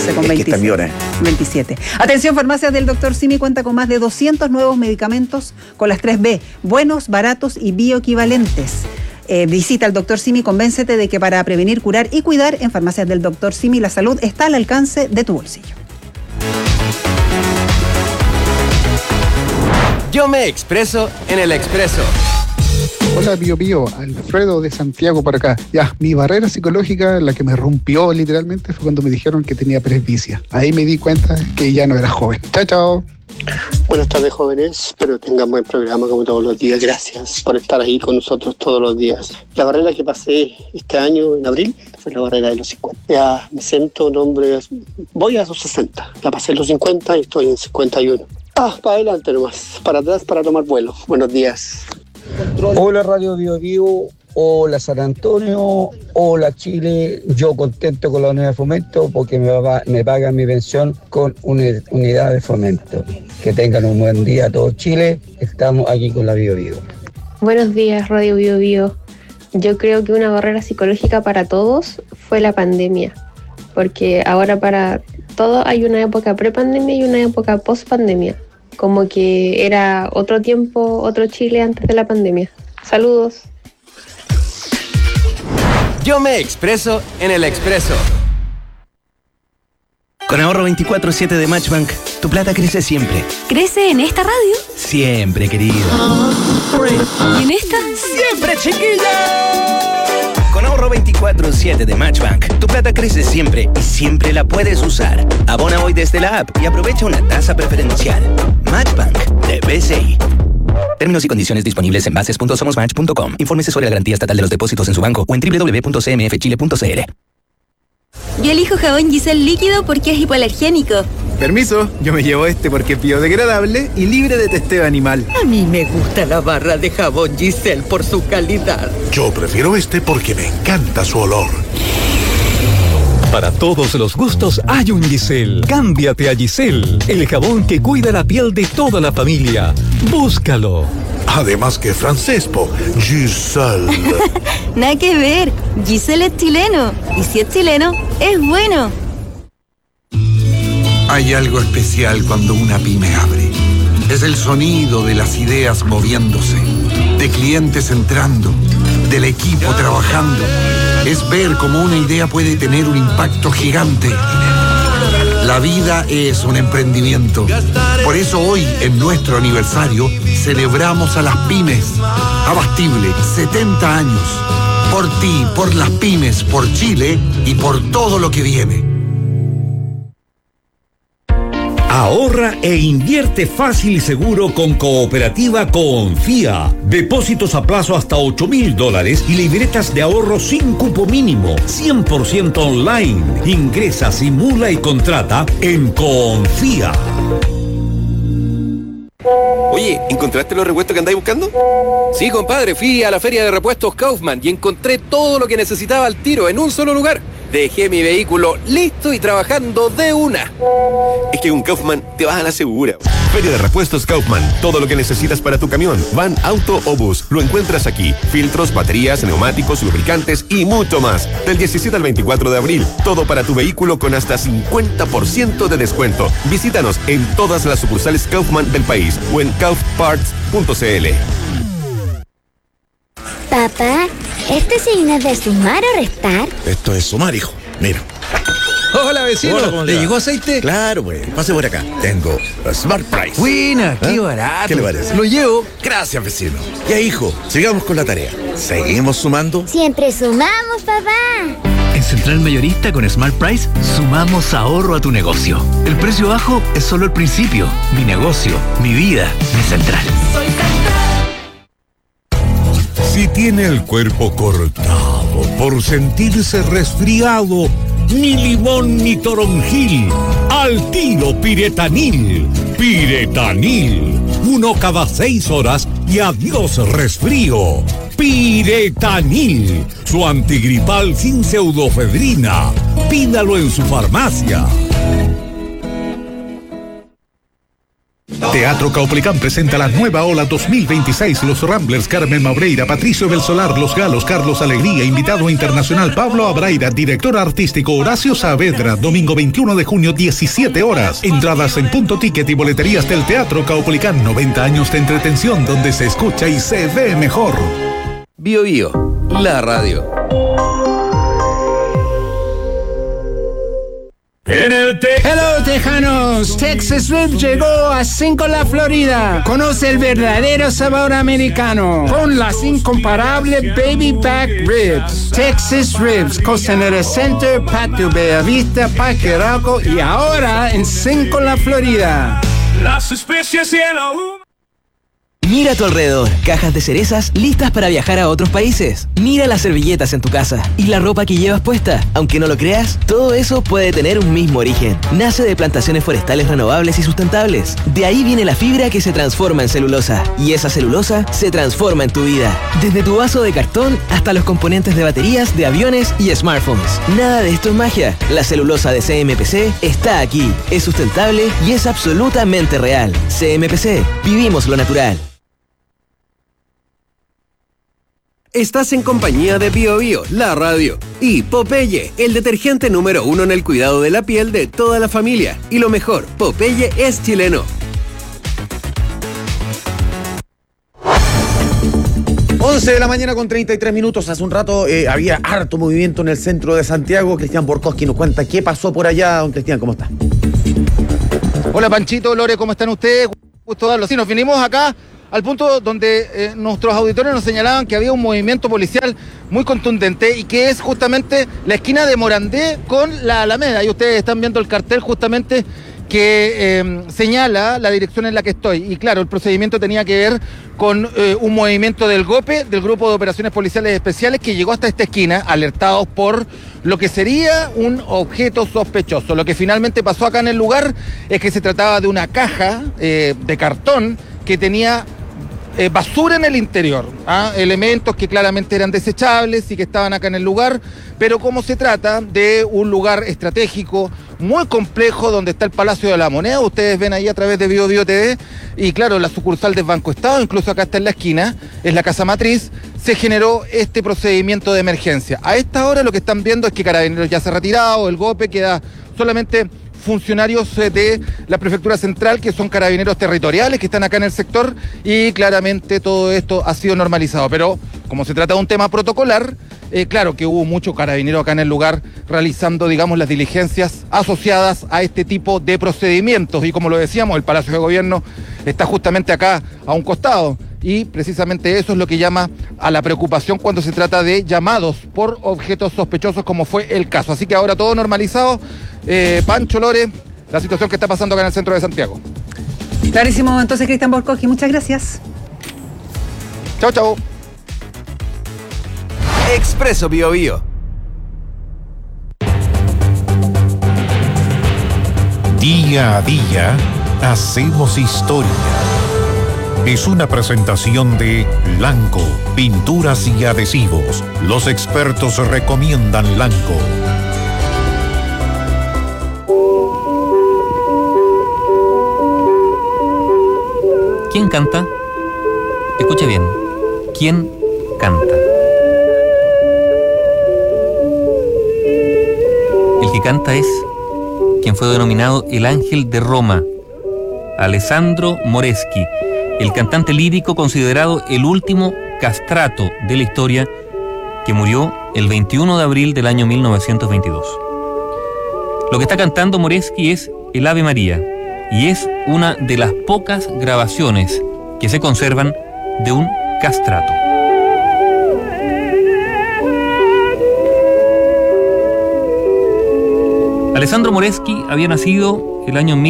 11:27. Atención, Farmacias del Dr. Simi cuenta con más de 200 nuevos medicamentos con las 3B. Buenos, baratos y bioequivalentes. Visita al Dr. Simi, convéncete de que para prevenir, curar y cuidar, en Farmacias del Dr. Simi la salud está al alcance de tu bolsillo. Yo me expreso en el Expreso. Hola, Pío, Alfredo de Santiago por acá. Ya, mi barrera psicológica, la que me rompió literalmente, fue cuando me dijeron que tenía presbicia. Ahí me di cuenta que ya no era joven. Chao, chao. Buenas tardes, jóvenes. Espero tengan buen programa como todos los días. Gracias por estar ahí con nosotros todos los días. La barrera que pasé este año, en abril, fue la barrera de los 50. Ya me siento un hombre, voy a los 60. La pasé en los 50 y estoy en 51. Para adelante nomás, para atrás para tomar vuelo. Buenos días. Hola Radio Bio Bio, hola San Antonio, hola Chile. Yo contento con la unidad de fomento porque me pagan mi pensión con una unidad de fomento. Que tengan un buen día a todo Chile. Estamos aquí con la Bio Bio. Buenos días Radio Bio Bio. Yo creo que una barrera psicológica para todos fue la pandemia, porque ahora para todo hay una época prepandemia y una época post-pandemia. Como que era otro tiempo, otro Chile antes de la pandemia. Saludos. Yo me expreso en el Expreso. Con ahorro 24/7 de Matchbank, tu plata crece siempre. ¿Crece en esta radio? Siempre, querido. ¿Y en esta? ¡Siempre, chiquilla! Con ahorro 24/7 de Matchbank, tu plata crece siempre y siempre la puedes usar. Abona hoy desde la app y aprovecha una tasa preferencial. Matchbank de BCI. Términos y condiciones disponibles en bases.somosmatch.com. Infórmese sobre la garantía estatal de los depósitos en su banco o en www.cmfchile.cl. Yo elijo jabón Giselle líquido porque es hipoalergénico. Permiso, yo me llevo este porque es biodegradable y libre de testeo animal. A mí me gusta la barra de jabón Giselle por su calidad. Yo prefiero este porque me encanta su olor. Para todos los gustos hay un Giselle. Cámbiate a Giselle, el jabón que cuida la piel de toda la familia. Búscalo. Además que francés, Giselle. Nada que ver, Giselle es chileno. Y si es chileno, es bueno. Hay algo especial cuando una pyme abre. Es el sonido de las ideas moviéndose, de clientes entrando, del equipo trabajando. Es ver cómo una idea puede tener un impacto gigante. La vida es un emprendimiento. Por eso hoy, en nuestro aniversario, celebramos a las pymes. Abastible, 70 años. Por ti, por las pymes, por Chile y por todo lo que viene. Ahorra e invierte fácil y seguro con Cooperativa Confía. Depósitos a plazo hasta $8,000 y libretas de ahorro sin cupo mínimo, 100% online. Ingresa, simula y contrata en Confía. Oye, ¿encontraste los repuestos que andáis buscando? Sí, compadre, fui a la feria de repuestos Kaufman y encontré todo lo que necesitaba al tiro en un solo lugar. Dejé mi vehículo listo y trabajando de una. Es que con Kaufman te vas a la segura. Feria de repuestos Kaufman. Todo lo que necesitas para tu camión, van, auto o bus, lo encuentras aquí. Filtros, baterías, neumáticos, lubricantes y mucho más. Del 17 al 24 de abril. Todo para tu vehículo con hasta 50% de descuento. Visítanos en todas las sucursales Kaufman del país o en kaufparts.cl. Papá, ¿este signo es de sumar o restar? Esto es sumar, hijo. Mira. Hola, vecino. Hola, ¿Le llegó aceite? Claro, pues. Pase por acá. Tengo Smart Price. Buena, qué barato. ¿Qué le parece? Lo llevo. Gracias, vecino. Ya, hijo, sigamos con la tarea. ¿Seguimos sumando? Siempre sumamos, papá. En Central Mayorista con Smart Price sumamos ahorro a tu negocio. El precio bajo es solo el principio. Mi negocio, mi vida, mi Central. Soy Central. Si tiene el cuerpo cortado por sentirse resfriado, ni limón ni toronjil, al tiro Piretanil. Piretanil, 1 cada 6 horas y adiós resfrío. Piretanil, su antigripal sin pseudofedrina. Pídalo en su farmacia. Teatro Caupolicán presenta la nueva ola 2026. Los Ramblers, Carmen Maureira, Patricio Belsolar, Los Galos, Carlos Alegría, invitado internacional Pablo Abraira, director artístico Horacio Saavedra, domingo 21 de junio, 17 horas. Entradas en Punto Ticket y boleterías del Teatro Caupolicán. 90 años de entretención donde se escucha y se ve mejor. Bio Bio, la radio. Hello Tejanos, Texas Ribs llegó a Cinco-La Florida. Conoce el verdadero sabor americano con las incomparables Baby Back Ribs. Texas Ribs, Costanera Center, Patio Bellavista, Parque Arauco y ahora en Cinco-La Florida. Las especies y el aún. Mira a tu alrededor, cajas de cerezas listas para viajar a otros países. Mira las servilletas en tu casa y la ropa que llevas puesta. Aunque no lo creas, todo eso puede tener un mismo origen. Nace de plantaciones forestales renovables y sustentables. De ahí viene la fibra que se transforma en celulosa. Y esa celulosa se transforma en tu vida. Desde tu vaso de cartón hasta los componentes de baterías, de aviones y smartphones. Nada de esto es magia. La celulosa de CMPC está aquí. Es sustentable y es absolutamente real. CMPC, vivimos lo natural. Estás en compañía de Bio Bio, la radio, y Popeye, el detergente número 1 en el cuidado de la piel de toda la familia. Y lo mejor, Popeye es chileno. 11 de la mañana con 33 minutos. Hace un rato había harto movimiento en el centro de Santiago. Cristian Borkowski nos cuenta qué pasó por allá. Don Cristian, ¿cómo está? Hola Panchito, Lore, ¿cómo están ustedes? Gusto darlo. Sí, nos vinimos acá al punto donde nuestros auditores nos señalaban que había un movimiento policial muy contundente y que es justamente la esquina de Morandé con la Alameda. Y ustedes están viendo el cartel justamente que señala la dirección en la que estoy. Y claro, el procedimiento tenía que ver con un movimiento del GOPE, del Grupo de Operaciones Policiales Especiales, que llegó hasta esta esquina, alertados por lo que sería un objeto sospechoso. Lo que finalmente pasó acá en el lugar es que se trataba de una caja de cartón que tenía basura en el interior, elementos que claramente eran desechables y que estaban acá en el lugar, pero como se trata de un lugar estratégico muy complejo donde está el Palacio de la Moneda, ustedes ven ahí a través de Bio Bio TV, y claro, la sucursal del Banco Estado, incluso acá está en la esquina, es la casa matriz, se generó este procedimiento de emergencia. A esta hora lo que están viendo es que Carabineros ya se ha retirado, el GOPE queda solamente funcionarios de la Prefectura Central, que son carabineros territoriales, que están acá en el sector, y claramente todo esto ha sido normalizado. Pero como se trata de un tema protocolar, claro que hubo mucho carabinero acá en el lugar realizando, digamos, las diligencias asociadas a este tipo de procedimientos. Y como lo decíamos, el Palacio de Gobierno está justamente acá a un costado. y precisamente eso es lo que llama a la preocupación cuando se trata de llamados por objetos sospechosos, como fue el caso. Así que ahora todo normalizado. Pancho, Lore, la situación que está pasando acá en el centro de Santiago. Clarísimo, entonces, Cristian Borcoski, muchas gracias. Chao, chao. Expreso BioBio. Día a día hacemos historia. Es una presentación de Lanco, pinturas y adhesivos. Los expertos recomiendan Lanco. ¿Quién canta? Escuche bien. ¿Quién canta? El que canta es quien fue denominado el Ángel de Roma, Alessandro Moreschi, el cantante lírico considerado el último castrato de la historia, que murió el 21 de abril del año 1922. Lo que está cantando Moreschi es el Ave María, y es una de las pocas grabaciones que se conservan de un castrato. Alessandro Moreschi había nacido el año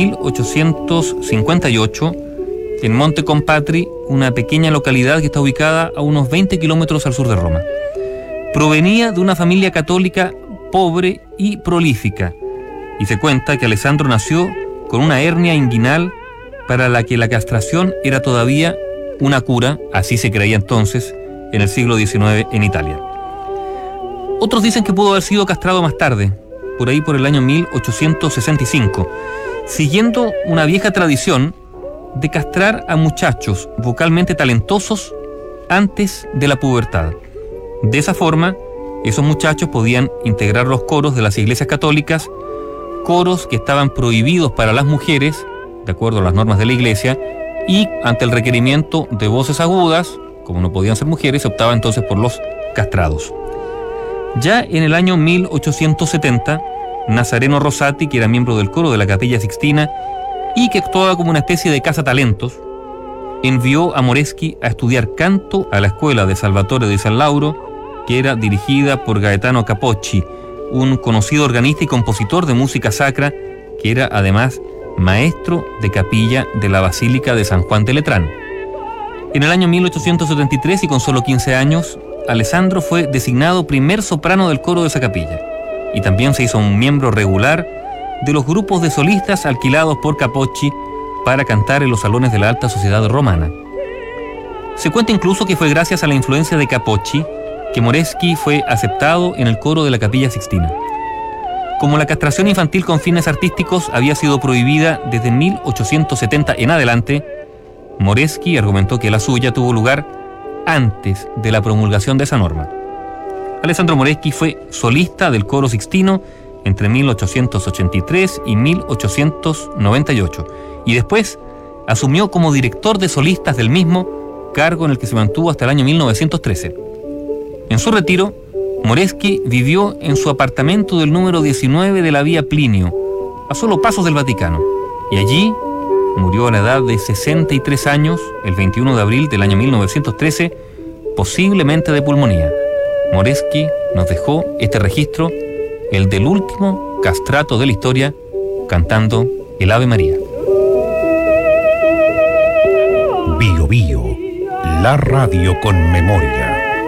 1858 en Monte Compatri, una pequeña localidad que está ubicada a unos 20 kilómetros al sur de Roma. Provenía de una familia católica pobre y prolífica, y se cuenta que Alessandro nació con una hernia inguinal para la que la castración era todavía una cura, así se creía entonces, en el siglo XIX en Italia. Otros dicen que pudo haber sido castrado más tarde, por ahí por el año 1865, siguiendo una vieja tradición de castrar a muchachos vocalmente talentosos antes de la pubertad. De esa forma, esos muchachos podían integrar los coros de las iglesias católicas, coros que estaban prohibidos para las mujeres, de acuerdo a las normas de la iglesia, y ante el requerimiento de voces agudas, como no podían ser mujeres, se optaba entonces por los castrados. Ya en el año 1870, Nazareno Rosati, que era miembro del coro de la Capilla Sixtina y que actuaba como una especie de cazatalentos, envió a Moreschi a estudiar canto a la escuela de Salvatore di San Lauro, que era dirigida por Gaetano Capocci, un conocido organista y compositor de música sacra, que era además maestro de capilla de la Basílica de San Juan de Letrán. En el año 1873, y con solo 15 años, Alessandro fue designado primer soprano del coro de esa capilla, y también se hizo un miembro regular de los grupos de solistas alquilados por Capocci para cantar en los salones de la alta sociedad romana. Se cuenta incluso que fue gracias a la influencia de Capocci que Moreschi fue aceptado en el coro de la Capilla Sixtina. Como la castración infantil con fines artísticos había sido prohibida desde 1870 en adelante, Moreschi argumentó que la suya tuvo lugar antes de la promulgación de esa norma. Alessandro Moreschi fue solista del coro sixtino entre 1883 y 1898, y después asumió como director de solistas del mismo, cargo en el que se mantuvo hasta el año 1913. En su retiro, Moreschi vivió en su apartamento del número 19 de la Vía Plinio, a solo pasos del Vaticano, y allí murió a la edad de 63 años, el 21 de abril del año 1913, posiblemente de pulmonía. Moreschi nos dejó este registro, el del último castrato de la historia, cantando el Ave María. Bio Bio, la radio con memoria.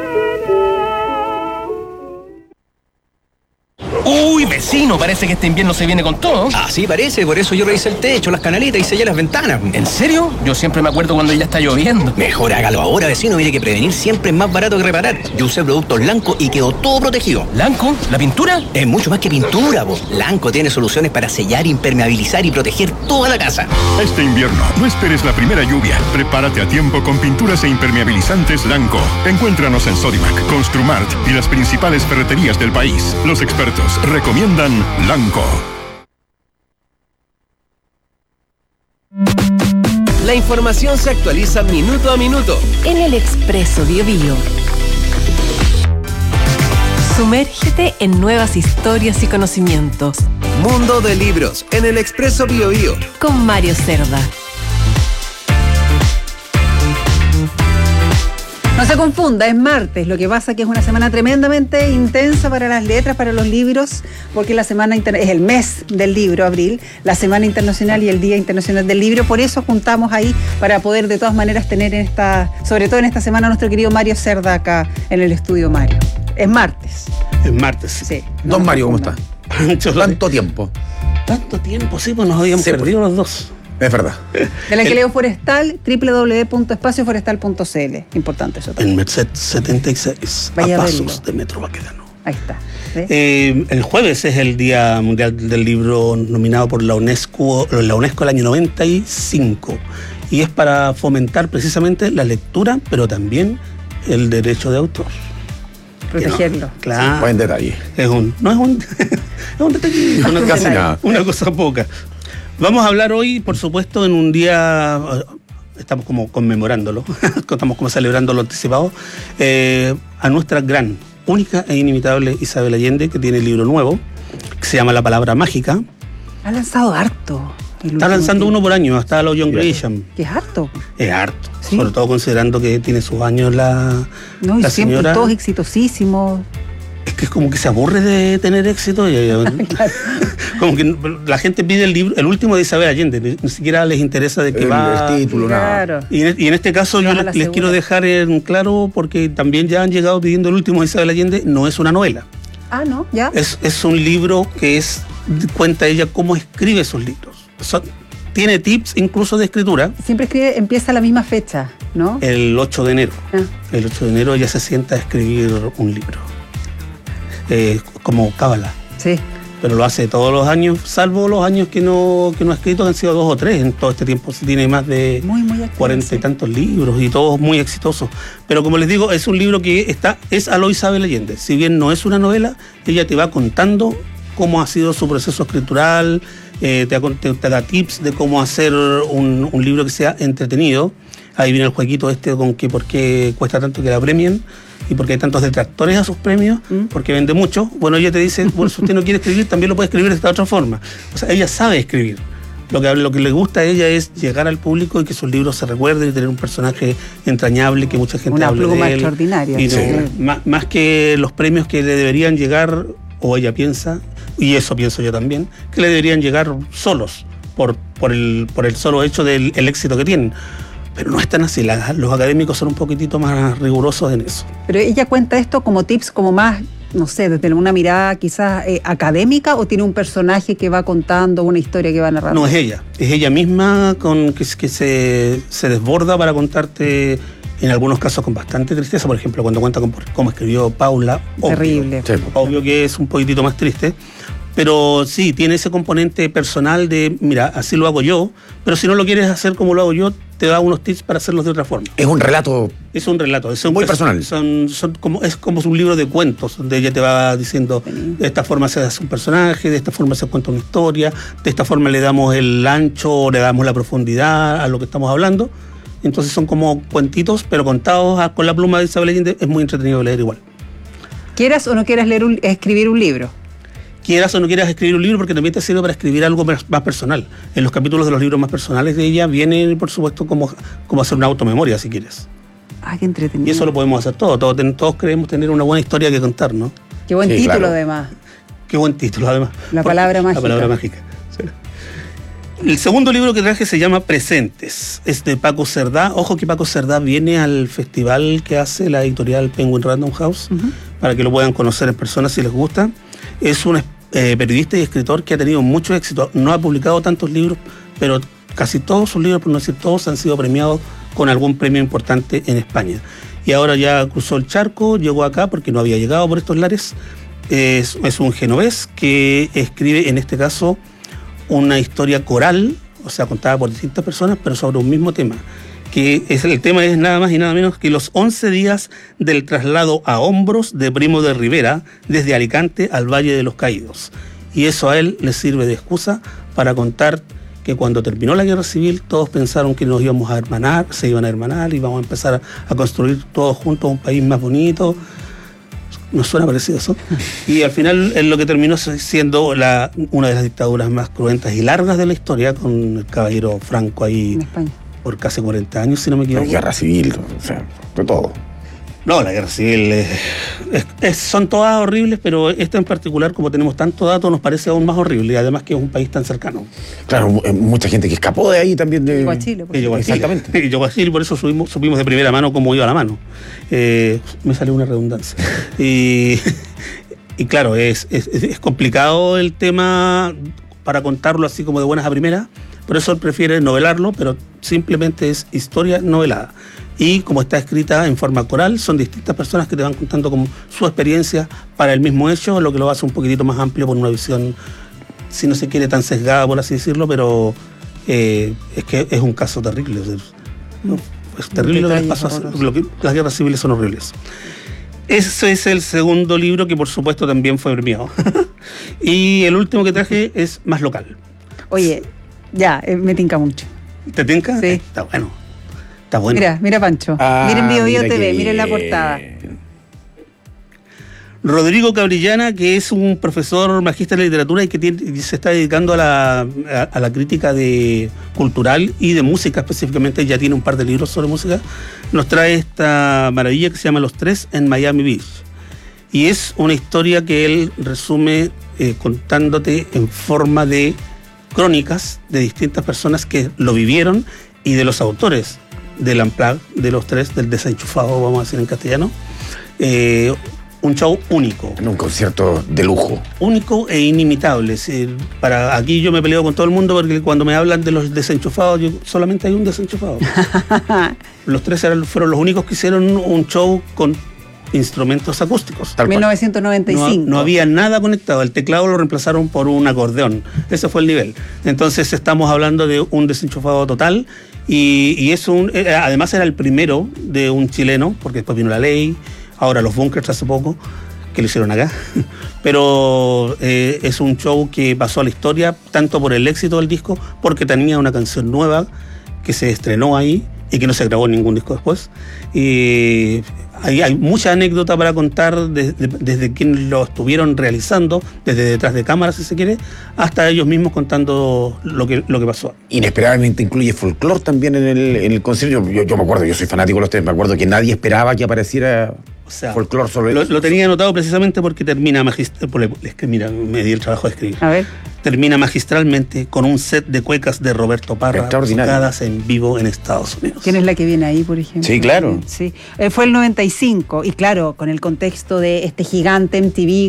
Uy, vecino, parece que este invierno se viene con todo. Así parece, por eso yo revisé el techo, las canaletas y sellé las ventanas. ¿En serio? Yo siempre me acuerdo cuando ya está lloviendo. Mejor hágalo ahora, vecino, mire que prevenir siempre es más barato que reparar. Yo usé productos Lanco y quedó todo protegido. ¿Lanco? ¿La pintura? Es mucho más que pintura, vos. Lanco tiene soluciones para sellar, impermeabilizar y proteger toda la casa. Este invierno, no esperes la primera lluvia. Prepárate a tiempo con pinturas e impermeabilizantes Lanco. Encuéntranos en Sodimac, Construmart y las principales ferreterías del país. Los expertos recomiendan Lanco. La información se actualiza minuto a minuto en el Expreso BioBio. Sumérgete en nuevas historias y conocimientos. Mundo de libros en el Expreso BioBio con Mario Cerda. se confunda, es martes. Lo que pasa es que es una semana tremendamente intensa para las letras, para los libros, porque es el mes del libro, abril, la Semana Internacional y el Día Internacional del Libro. Por eso juntamos ahí para poder de todas maneras tener sobre todo en esta semana, nuestro querido Mario Cerda acá en el estudio. Mario. Es martes. Es martes. Sí. Don Mario, ¿cómo está? ¿Tanto tiempo? Tanto tiempo, sí, pues nos habíamos perdido los dos. Es verdad. Del Alquileo Forestal, www.espacioforestal.cl. Importante eso también. En Merced 76, Vaya a pasos verlo. de Metro Baquedano. Ahí está. El jueves es el Día Mundial del Libro nominado por la UNESCO el año 95. Y es para fomentar precisamente la lectura, pero también el derecho de autor. Protegerlo. Claro. Buen detalle. Es un detalle. Casi nada. Una cosa poca. Vamos a hablar hoy, por supuesto, en un día, estamos como conmemorándolo, estamos como celebrándolo anticipado, a nuestra gran, única e inimitable Isabel Allende, que tiene el libro nuevo, que se llama La Palabra Mágica. Ha lanzado harto. Está lanzando uno por año, hasta lo John Grisham. Que es harto. Es harto, ¿Sí? Sobre todo considerando que tiene sus años la Siempre señora. todos exitosísimos. Es que es como que se aburre de tener éxito. Como que la gente pide el libro, el último de Isabel Allende, ni siquiera les interesa de qué va. El título, claro. nada. Y en este caso yo les quiero dejar en claro, porque también ya han llegado pidiendo el último de Isabel Allende, no es una novela. Ah, ¿no? ¿Ya? Es un libro que cuenta ella cómo escribe sus libros. Tiene tips incluso de escritura. Siempre empieza a la misma fecha, ¿no? El 8 de enero. Ah. El 8 de enero ella se sienta a escribir un libro. Como cábala. Sí. Pero lo hace todos los años, salvo los años que no ha escrito, que han sido 2 o 3. En todo este tiempo tiene más de muy activo, 40 y tantos libros, y todos muy exitosos. Pero como les digo, es un libro que es a lo Isabel Allende. Si bien no es una novela, ella te va contando cómo ha sido su proceso escritural, te da tips de cómo hacer un libro que sea entretenido. Ahí viene el jueguito con que por qué cuesta tanto que la premien y por qué hay tantos detractores a sus premios, porque vende mucho. Bueno, ella te dice, bueno, si usted no quiere escribir, también lo puede escribir de esta otra forma. O sea, ella sabe escribir. Lo que le gusta a ella es llegar al público y que sus libros se recuerden y tener un personaje entrañable, que mucha gente hable de él. Una pluma extraordinaria. Y más que los premios que le deberían llegar, o ella piensa, y eso pienso yo también, que le deberían llegar solos, por el solo hecho del éxito que tienen. Pero no es tan así, los académicos son un poquitito más rigurosos en eso. Pero ella cuenta esto como tips, como más, no sé, desde una mirada quizás académica, o tiene un personaje que va contando una historia que va narrando. No, es ella misma que se desborda para contarte, en algunos casos con bastante tristeza, por ejemplo, cuando cuenta cómo escribió Paula. Terrible. Obvio que es un poquitito más triste. Pero sí, tiene ese componente personal de, mira, así lo hago yo, pero si no lo quieres hacer como lo hago yo, te da unos tips para hacerlos de otra forma. Es un relato. Es un relato. Muy personal. Es como un libro de cuentos, donde ella te va diciendo, de esta forma se hace un personaje, de esta forma se cuenta una historia, de esta forma le damos el ancho, le damos la profundidad a lo que estamos hablando. Entonces son como cuentitos, pero contados con la pluma de Isabel Allende. Es muy entretenido de leer igual. ¿Quieras o no quieras escribir un libro? Quieras o no quieras escribir un libro, porque también te sirve para escribir algo más personal. En los capítulos de los libros más personales de ella viene, por supuesto, como hacer una automemoria, si quieres. Ah, qué entretenido. Y eso lo podemos hacer todos queremos tener una buena historia que contar, ¿no? Qué buen título, claro. Además. Qué buen título, además. La palabra mágica. La palabra mágica. Sí. El segundo libro que traje se llama Presentes. Es de Paco Cerdá. Ojo que Paco Cerdá viene al festival que hace la editorial Penguin Random House, para que lo puedan conocer en persona si les gusta. Es un periodista y escritor que ha tenido mucho éxito. No ha publicado tantos libros, pero casi todos sus libros, por no decir todos, han sido premiados con algún premio importante en España. Y ahora ya cruzó el charco, llegó acá porque no había llegado por estos lares. Es un genovés que escribe, en este caso, una historia coral, o sea, contada por distintas personas, pero sobre un mismo tema. El tema es nada más y nada menos que los 11 días del traslado a hombros de Primo de Rivera desde Alicante al Valle de los Caídos. Y eso a él le sirve de excusa para contar que cuando terminó la guerra civil todos pensaron que nos íbamos a hermanar, se iban a hermanar y vamos a empezar a construir todos juntos un país más bonito. ¿Nos suena parecido eso? Y al final es lo que terminó siendo una de las dictaduras más cruentas y largas de la historia, con el caballero Franco ahí en España por casi 40 años, si no me equivoco. Guerra civil, o sea, de todo. No, la guerra civil son todas horribles, pero esta en particular, como tenemos tanto dato, nos parece aún más horrible, y además que es un país tan cercano. Claro, mucha gente que escapó de ahí también. Llegó a Chile. Exactamente. Y llegó a Chile, por eso supimos de primera mano cómo iba la mano. Me salió una redundancia. Y claro, es complicado el tema para contarlo así como de buenas a primeras, por eso él prefiere novelarlo, pero simplemente es historia novelada. Y como está escrita en forma coral, son distintas personas que te van contando como su experiencia para el mismo hecho, lo que lo hace un poquitito más amplio por una visión, si no se quiere, tan sesgada, por así decirlo, pero es que es un caso terrible. Es terrible lo que les pasó. Las guerras civiles son horribles. Ese es el segundo libro que por supuesto también fue premiado. Y el último que traje es más local. Oye, ya, me tinca mucho. ¿Te tinca? Sí. Está bueno. Está bueno. Mira Pancho. Miren BioBio TV, miren la portada. Rodrigo Cabrillana, que es un profesor magíster de literatura y que se está dedicando a la crítica cultural y de música específicamente, ya tiene un par de libros sobre música, nos trae esta maravilla que se llama Los Tres en Miami Beach. Y es una historia que él resume contándote en forma de crónicas de distintas personas que lo vivieron y de los autores del Unplugged, de Los Tres, del Desenchufado, vamos a decir en castellano. Un show único. En un concierto de lujo. Único e inimitable. Es decir, aquí yo me peleo con todo el mundo porque cuando me hablan de los desenchufados, solamente hay un desenchufado. Los Tres fueron los únicos que hicieron un show con instrumentos acústicos. 1995. No había nada conectado. El teclado lo reemplazaron por un acordeón. Ese fue el nivel. Entonces estamos hablando de un desenchufado total y además era el primero de un chileno, porque después vino La Ley, ahora los Bunkers hace poco, que lo hicieron acá. Pero es un show que pasó a la historia tanto por el éxito del disco, porque tenía una canción nueva que se estrenó ahí y que no se grabó en ningún disco después. Y hay mucha anécdota para contar desde quienes lo estuvieron realizando, desde detrás de cámaras, si se quiere, hasta ellos mismos contando lo que pasó. Inesperadamente incluye folclore también en el concierto. Yo me acuerdo, yo soy fanático de Los Tres, me acuerdo que nadie esperaba que apareciera folclore sobre lo tenía anotado precisamente porque termina magistralmente. Es que mira, me di el trabajo de escribir. A ver. Termina magistralmente con un set de cuecas de Roberto Parra tocadas en vivo en Estados Unidos. ¿Quién es la que viene ahí, por ejemplo? Sí, claro. Sí. Fue el 95 y claro, con el contexto de este gigante MTV,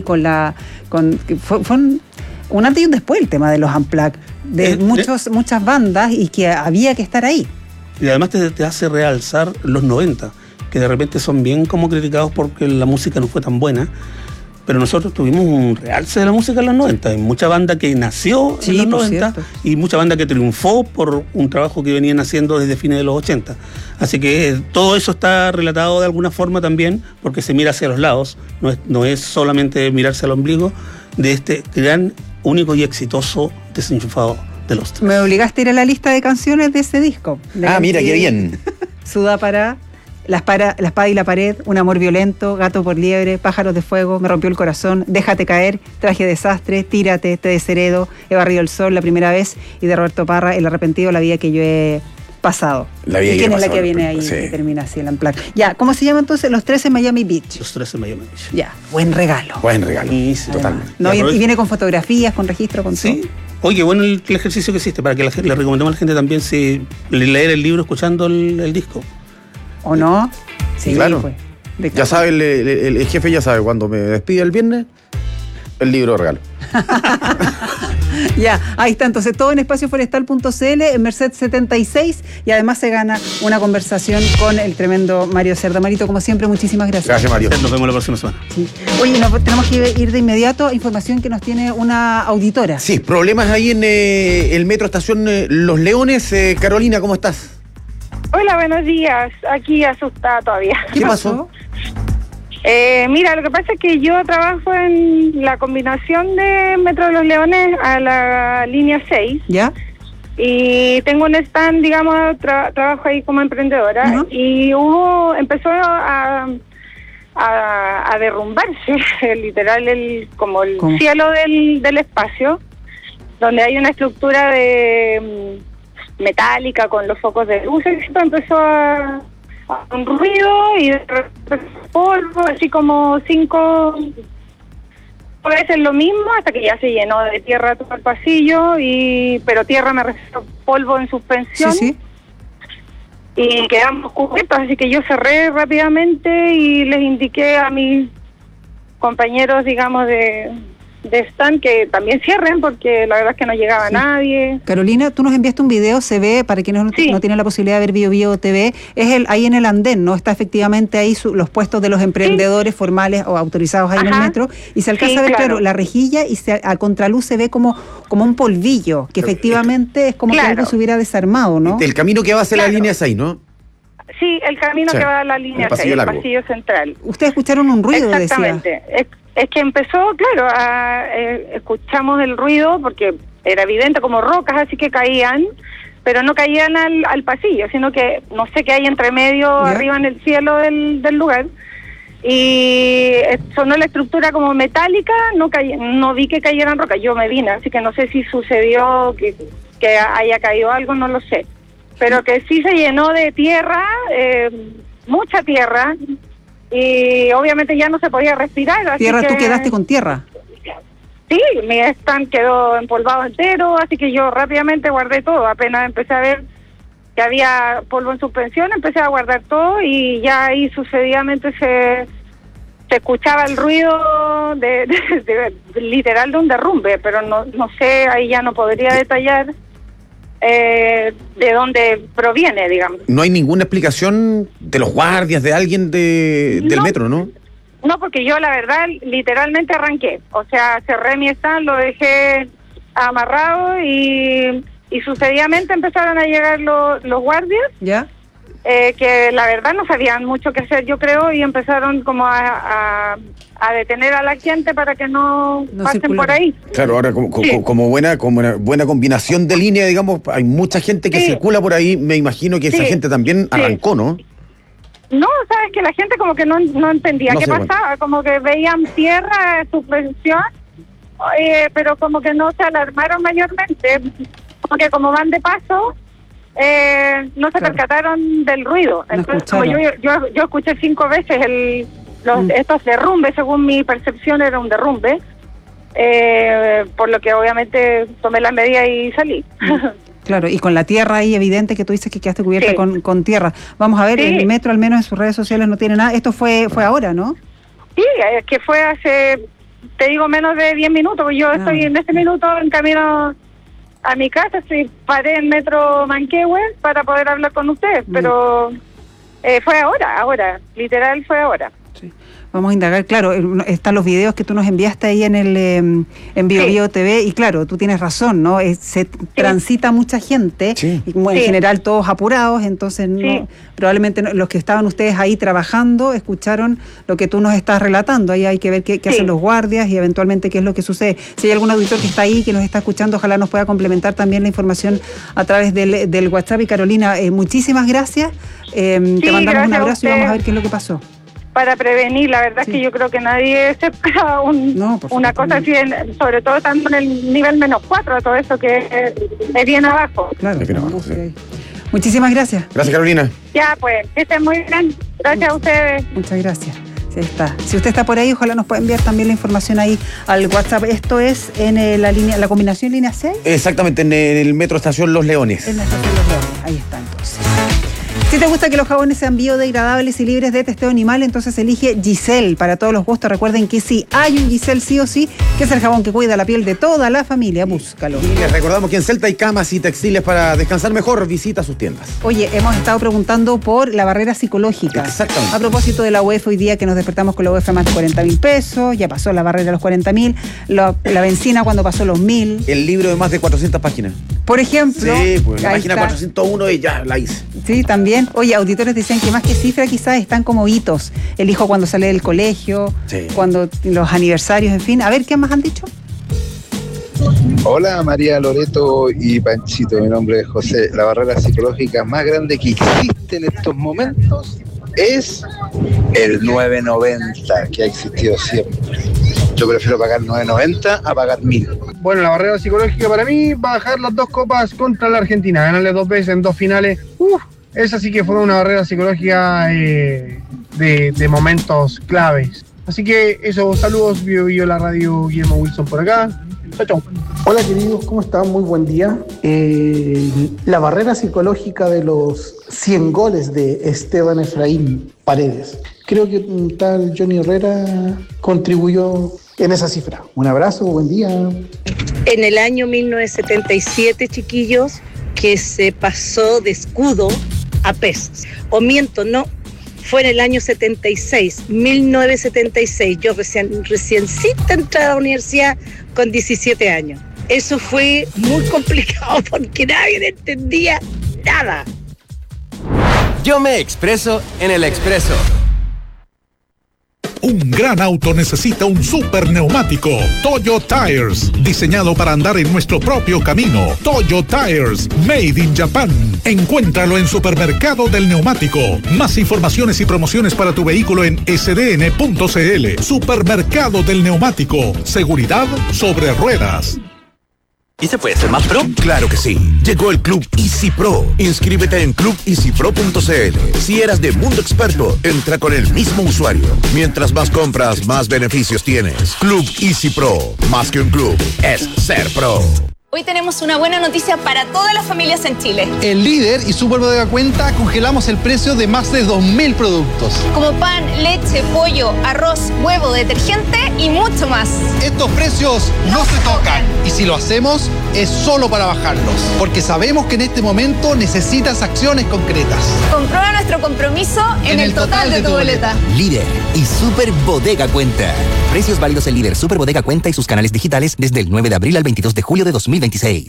fue un antes y un después el tema de los Unplugged, de muchas bandas y que había que estar ahí. Y además te hace realzar los 90, que de repente son bien como criticados porque la música no fue tan buena. Pero nosotros tuvimos un realce de la música en los 90. Hay mucha banda que nació en los 90 cierto. Y mucha banda que triunfó por un trabajo que venían haciendo desde fines de los 80. Así que todo eso está relatado de alguna forma también, porque se mira hacia los lados. No es solamente mirarse al ombligo de este gran, único y exitoso Desenchufado de Los Tres. Me obligaste a ir a la lista de canciones de ese disco. Mira, qué bien. Sudá para... La espada y la pared, Un amor violento, Gato por liebre, Pájaros de fuego, Me rompió el corazón, Déjate caer, Traje desastre, Tírate, Te desheredo, He barrido el sol, La primera vez, y de Roberto Parra, El arrepentido, La vida que yo he pasado. ¿Y quién es la que viene ahí que termina así el Unplugged? Ya, ¿cómo se llama entonces? Los Tres en Miami Beach. Los Tres en Miami Beach. Ya, buen regalo. Totalmente. No, y viene con fotografías, con registro, con todo. Oye, bueno el ejercicio que hiciste, para que le recomendemos a la gente también leer el libro escuchando el disco. ¿O no? Sí, claro. Pues, ya sabe, el jefe ya sabe, cuando me despide el viernes, el libro de regalo. Ya, ahí está. Entonces, todo en espacioforestal.cl, en Merced 76, y además se gana una conversación con el tremendo Mario Cerda. Marito, como siempre, muchísimas gracias. Gracias, Mario. Nos vemos la próxima semana. Sí. Oye, tenemos que ir de inmediato a información que nos tiene una auditora. Sí, problemas ahí en el metro estación Los Leones. Carolina, ¿cómo estás? Hola, buenos días. Aquí asustada todavía. ¿Qué pasó? Mira, lo que pasa es que yo trabajo en la combinación de Metro de Los Leones a la línea 6. ¿Ya? Y tengo un stand, digamos, trabajo ahí como emprendedora. Uh-huh. Y empezó a derrumbarse, literal, el cielo del espacio, donde hay una estructura de metálica con los focos de luz. Esto empezó a un ruido y de repente polvo, así como 5 veces lo mismo, hasta que ya se llenó de tierra todo el pasillo, pero tierra me refiero a polvo en suspensión. Sí. Y quedamos cubiertos, así que yo cerré rápidamente y les indiqué a mis compañeros, digamos, de stand que también cierren, porque la verdad es que no llegaba nadie. Carolina, tú nos enviaste un video, se ve, para quienes no tienen la posibilidad de ver BioBio TV, es ahí en el andén, ¿no? Está efectivamente ahí los puestos de los emprendedores formales o autorizados ahí en el metro, y se alcanza a ver, claro, la rejilla, y a contraluz se ve como un polvillo, que efectivamente es como que algo se hubiera desarmado, ¿no? El camino que va hacia la línea 6, ¿no? Sí, el camino que va a la línea 6, el pasillo central. Ustedes escucharon un ruido, exactamente. Es que empezó, claro, escuchamos el ruido porque era evidente como rocas, así que caían, pero no caían al pasillo, sino que no sé qué hay entre medio, arriba en el cielo del lugar. Y sonó la estructura como metálica, no vi que cayeran rocas, yo me vine, así que no sé si sucedió que haya caído algo, no lo sé. Pero que sí se llenó de tierra, mucha tierra, y obviamente ya no se podía respirar. Así ¿Tierra? que... ¿Tú quedaste con tierra? Sí, mi stand quedó empolvado entero, así que yo rápidamente guardé todo. Apenas empecé a ver que había polvo en suspensión, empecé a guardar todo y ya ahí sucesivamente se escuchaba el ruido literal de un derrumbe, pero no sé, ahí ya no podría detallar de dónde proviene, digamos. No hay ninguna explicación de los guardias, de alguien del metro, ¿no? No, porque yo la verdad literalmente arranqué, o sea, cerré mi stand, lo dejé amarrado y sucesivamente empezaron a llegar los guardias. ¿Ya? Que la verdad no sabían mucho qué hacer, yo creo, y empezaron como a detener a la gente para que no pasen circular por ahí. Claro, ahora como una buena combinación de línea, digamos, hay mucha gente que circula por ahí, me imagino que esa gente también arrancó, ¿no? No, sabes que la gente como que no entendía qué pasaba, como que veían tierra, suspensión, pero como que no se alarmaron mayormente, porque como van de paso, no se percataron del ruido. Entonces, como yo escuché 5 veces estos derrumbes, según mi percepción era un derrumbe, por lo que obviamente tomé las medidas y salí. Claro, y con la tierra ahí evidente que tú dices que quedaste cubierta con tierra. Vamos a ver, el metro al menos en sus redes sociales no tiene nada. Esto fue ahora, ¿no? Sí, es que fue hace, te digo, menos de 10 minutos. Yo estoy en este minuto en camino a mi casa, paré en Metro Manquehue para poder hablar con ustedes, pero fue ahora, literal fue ahora. Sí. Vamos a indagar, claro, están los videos que tú nos enviaste ahí en BioBio TV, y claro, tú tienes razón, ¿no? Se transita mucha gente, y como en general todos apurados, entonces probablemente los que estaban ustedes ahí trabajando escucharon lo que tú nos estás relatando. Ahí hay que ver qué hacen los guardias y eventualmente qué es lo que sucede. Si hay algún auditor que está ahí, que nos está escuchando, ojalá nos pueda complementar también la información a través del WhatsApp. Y Carolina, muchísimas gracias. Te mandamos un abrazo y vamos a ver qué es lo que pasó. Para prevenir, la verdad es que yo creo que nadie se espera una cosa así, sobre todo estando en el nivel -4, todo eso que es bien abajo. Claro, muchísimas gracias. Gracias, Carolina. Ya, pues, que estén muy bien. Gracias a ustedes. Muchas gracias. Sí, está. Si usted está por ahí, ojalá nos pueda enviar también la información ahí al WhatsApp. Esto es en la combinación línea 6. Exactamente, en el Metro Estación Los Leones. En la Estación Los Leones, ahí está entonces. Si te gusta que los jabones sean biodegradables y libres de testeo animal, entonces elige Giselle para todos los gustos. Recuerden que si hay un Giselle sí o sí, que es el jabón que cuida la piel de toda la familia, búscalo. Y les recordamos que en Celta hay camas y textiles para descansar mejor. Visita sus tiendas. Oye, hemos estado preguntando por la barrera psicológica. Exactamente. A propósito de la UEF, hoy día que nos despertamos con la UEF más de 40.000 pesos, ya pasó la barrera de los 40.000, la benzina cuando pasó los 1.000. El libro de más de 400 páginas. Por ejemplo. Sí, pues la página 401 y ya la hice. Sí, también. Oye, auditores decían que más que cifras quizás están como hitos. El hijo cuando sale del colegio, cuando los aniversarios, en fin. A ver, ¿qué más han dicho? Hola María Loreto y Panchito, mi nombre es José. La barrera psicológica más grande que existe en estos momentos es el 9.90, que ha existido siempre. Yo prefiero pagar 9.90 a pagar 1.000. Bueno, la barrera psicológica para mí, bajar las 2 copas contra la Argentina, ganarle 2 veces en 2 finales. Esa sí que fue una barrera psicológica de momentos claves. Así que eso, saludos, Bio la radio, Guillermo Wilson por acá. Chau, chau. Hola queridos, ¿cómo están? Muy buen día. La barrera psicológica de los 100 goles de Esteban Efraín Paredes. Creo que un tal Johnny Herrera contribuyó en esa cifra. Un abrazo, buen día. En el año 1977, chiquillos, que se pasó de escudo a pesos. O miento, no. Fue en el año 1976. Yo reciencita entré a la universidad con 17 años. Eso fue muy complicado porque nadie entendía nada. Yo me expreso en el Expreso. Un gran auto necesita un super neumático. Toyo Tires, diseñado para andar en nuestro propio camino. Toyo Tires, made in Japan. Encuéntralo en Supermercado del Neumático. Más informaciones y promociones para tu vehículo en sdn.cl. Supermercado del Neumático. Seguridad sobre ruedas. ¿Y se puede ser más pro? Claro que sí. Llegó el Club Easy Pro. Inscríbete en clubeasypro.cl. Si eras de Mundo Experto, entra con el mismo usuario. Mientras más compras, más beneficios tienes. Club Easy Pro. Más que un club, es ser pro. Hoy tenemos una buena noticia para todas las familias en Chile. En Líder y Super Bodega Cuenta congelamos el precio de más de 2.000 productos. Como pan, leche, pollo, arroz, huevo, detergente y mucho más. Estos precios no se tocan. Y si lo hacemos, es solo para bajarlos. Porque sabemos que en este momento necesitas acciones concretas. Comprueba nuestro compromiso en el total de tu boleta. Líder y Super Bodega Cuenta. Precios válidos en Líder, Super Bodega Cuenta y sus canales digitales desde el 9 de abril al 22 de julio de 2026.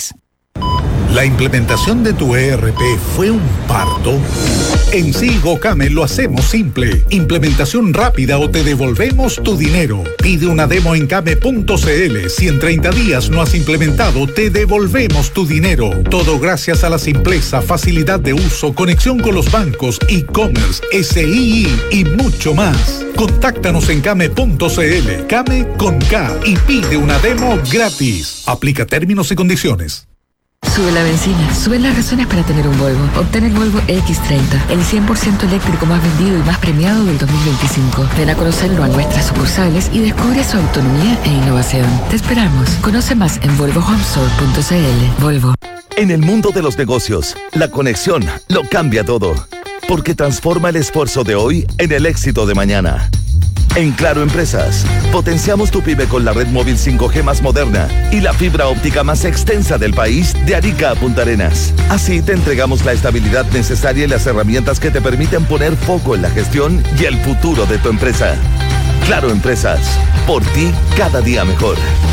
¿La implementación de tu ERP fue un parto? En Sigo Came lo hacemos simple. Implementación rápida o te devolvemos tu dinero. Pide una demo en came.cl. Si en 30 días no has implementado, te devolvemos tu dinero. Todo gracias a la simpleza, facilidad de uso, conexión con los bancos, e-commerce, SII y mucho más. Contáctanos en came.cl. Came con K y pide una demo gratis. Aplica términos y condiciones. Sube la benzina, suben las razones para tener un Volvo. Obtén el Volvo X30, el 100% eléctrico más vendido y más premiado del 2025. Ven a conocerlo a nuestras sucursales y descubre su autonomía e innovación. Te esperamos. Conoce más en volvohomestore.cl. Volvo. En el mundo de los negocios, la conexión lo cambia todo. Porque transforma el esfuerzo de hoy en el éxito de mañana. En Claro Empresas, potenciamos tu pyme con la red móvil 5G más moderna y la fibra óptica más extensa del país de Arica a Punta Arenas. Así te entregamos la estabilidad necesaria y las herramientas que te permiten poner foco en la gestión y el futuro de tu empresa. Claro Empresas, por ti cada día mejor.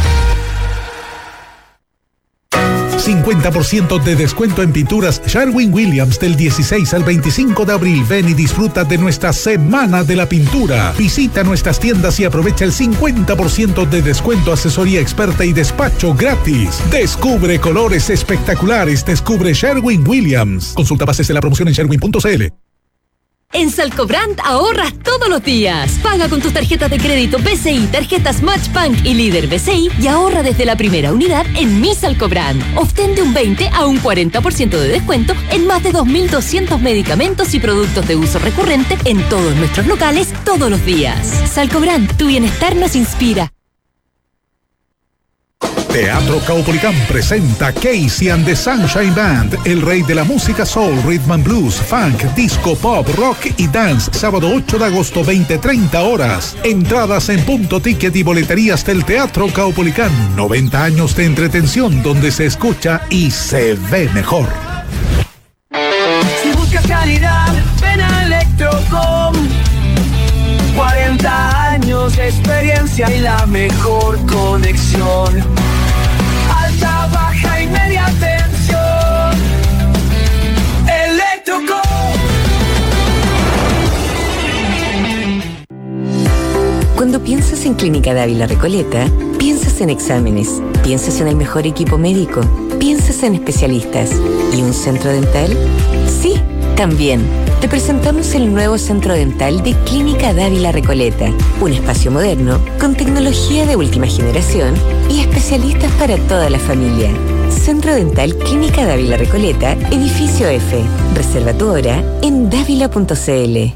50% de descuento en pinturas Sherwin-Williams del 16 al 25 de abril. Ven y disfruta de nuestra Semana de la Pintura. Visita nuestras tiendas y aprovecha el 50% de descuento, asesoría experta y despacho gratis. Descubre colores espectaculares. Descubre Sherwin-Williams. Consulta bases de la promoción en sherwin.cl. En Salcobrand ahorras todos los días. Paga con tus tarjetas de crédito BCI, tarjetas Matchbank y Líder BCI y ahorra desde la primera unidad en Mi Salcobrand. Obtén de un 20 a un 40% de descuento en más de 2.200 medicamentos y productos de uso recurrente en todos nuestros locales todos los días. Salcobrand, tu bienestar nos inspira. Teatro Caupolicán presenta Casey and the Sunshine Band, el rey de la música soul, rhythm and blues, funk, disco, pop, rock y dance. Sábado 8 de agosto, 20:30 horas. Entradas en Punto Ticket y boleterías del Teatro Caupolicán. 90 años de entretención donde se escucha y se ve mejor. Si buscas calidad, ven a Electrocom. 40 años de experiencia y la mejor conexión. Alta, baja y media tensión. Electrocom. Cuando piensas en Clínica Dávila Recoleta, piensas en exámenes, piensas en el mejor equipo médico, piensas en especialistas. ¿Y un centro dental? Sí, También te presentamos el nuevo centro dental de Clínica Dávila Recoleta, un espacio moderno con tecnología de última generación y especialistas para toda la familia. Centro Dental Clínica Dávila Recoleta, edificio F. Reserva tu hora en davila.cl.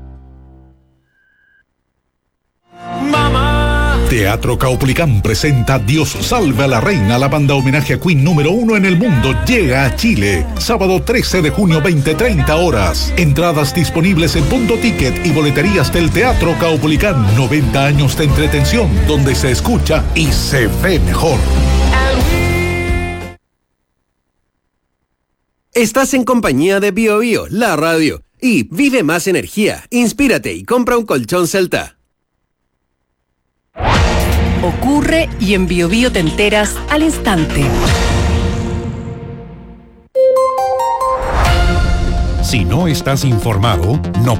Teatro Caupolicán presenta Dios salve a la reina. La banda homenaje a Queen número 1 en el mundo llega a Chile. Sábado 13 de junio, 20:30 horas. Entradas disponibles en Punto Ticket y boleterías del Teatro Caupolicán. 90 años de entretención donde se escucha y se ve mejor. Estás en compañía de BioBio, la radio. Y vive más energía, inspírate y compra un colchón Celta. Ocurre y en BioBio te enteras al instante. Si no estás informado, no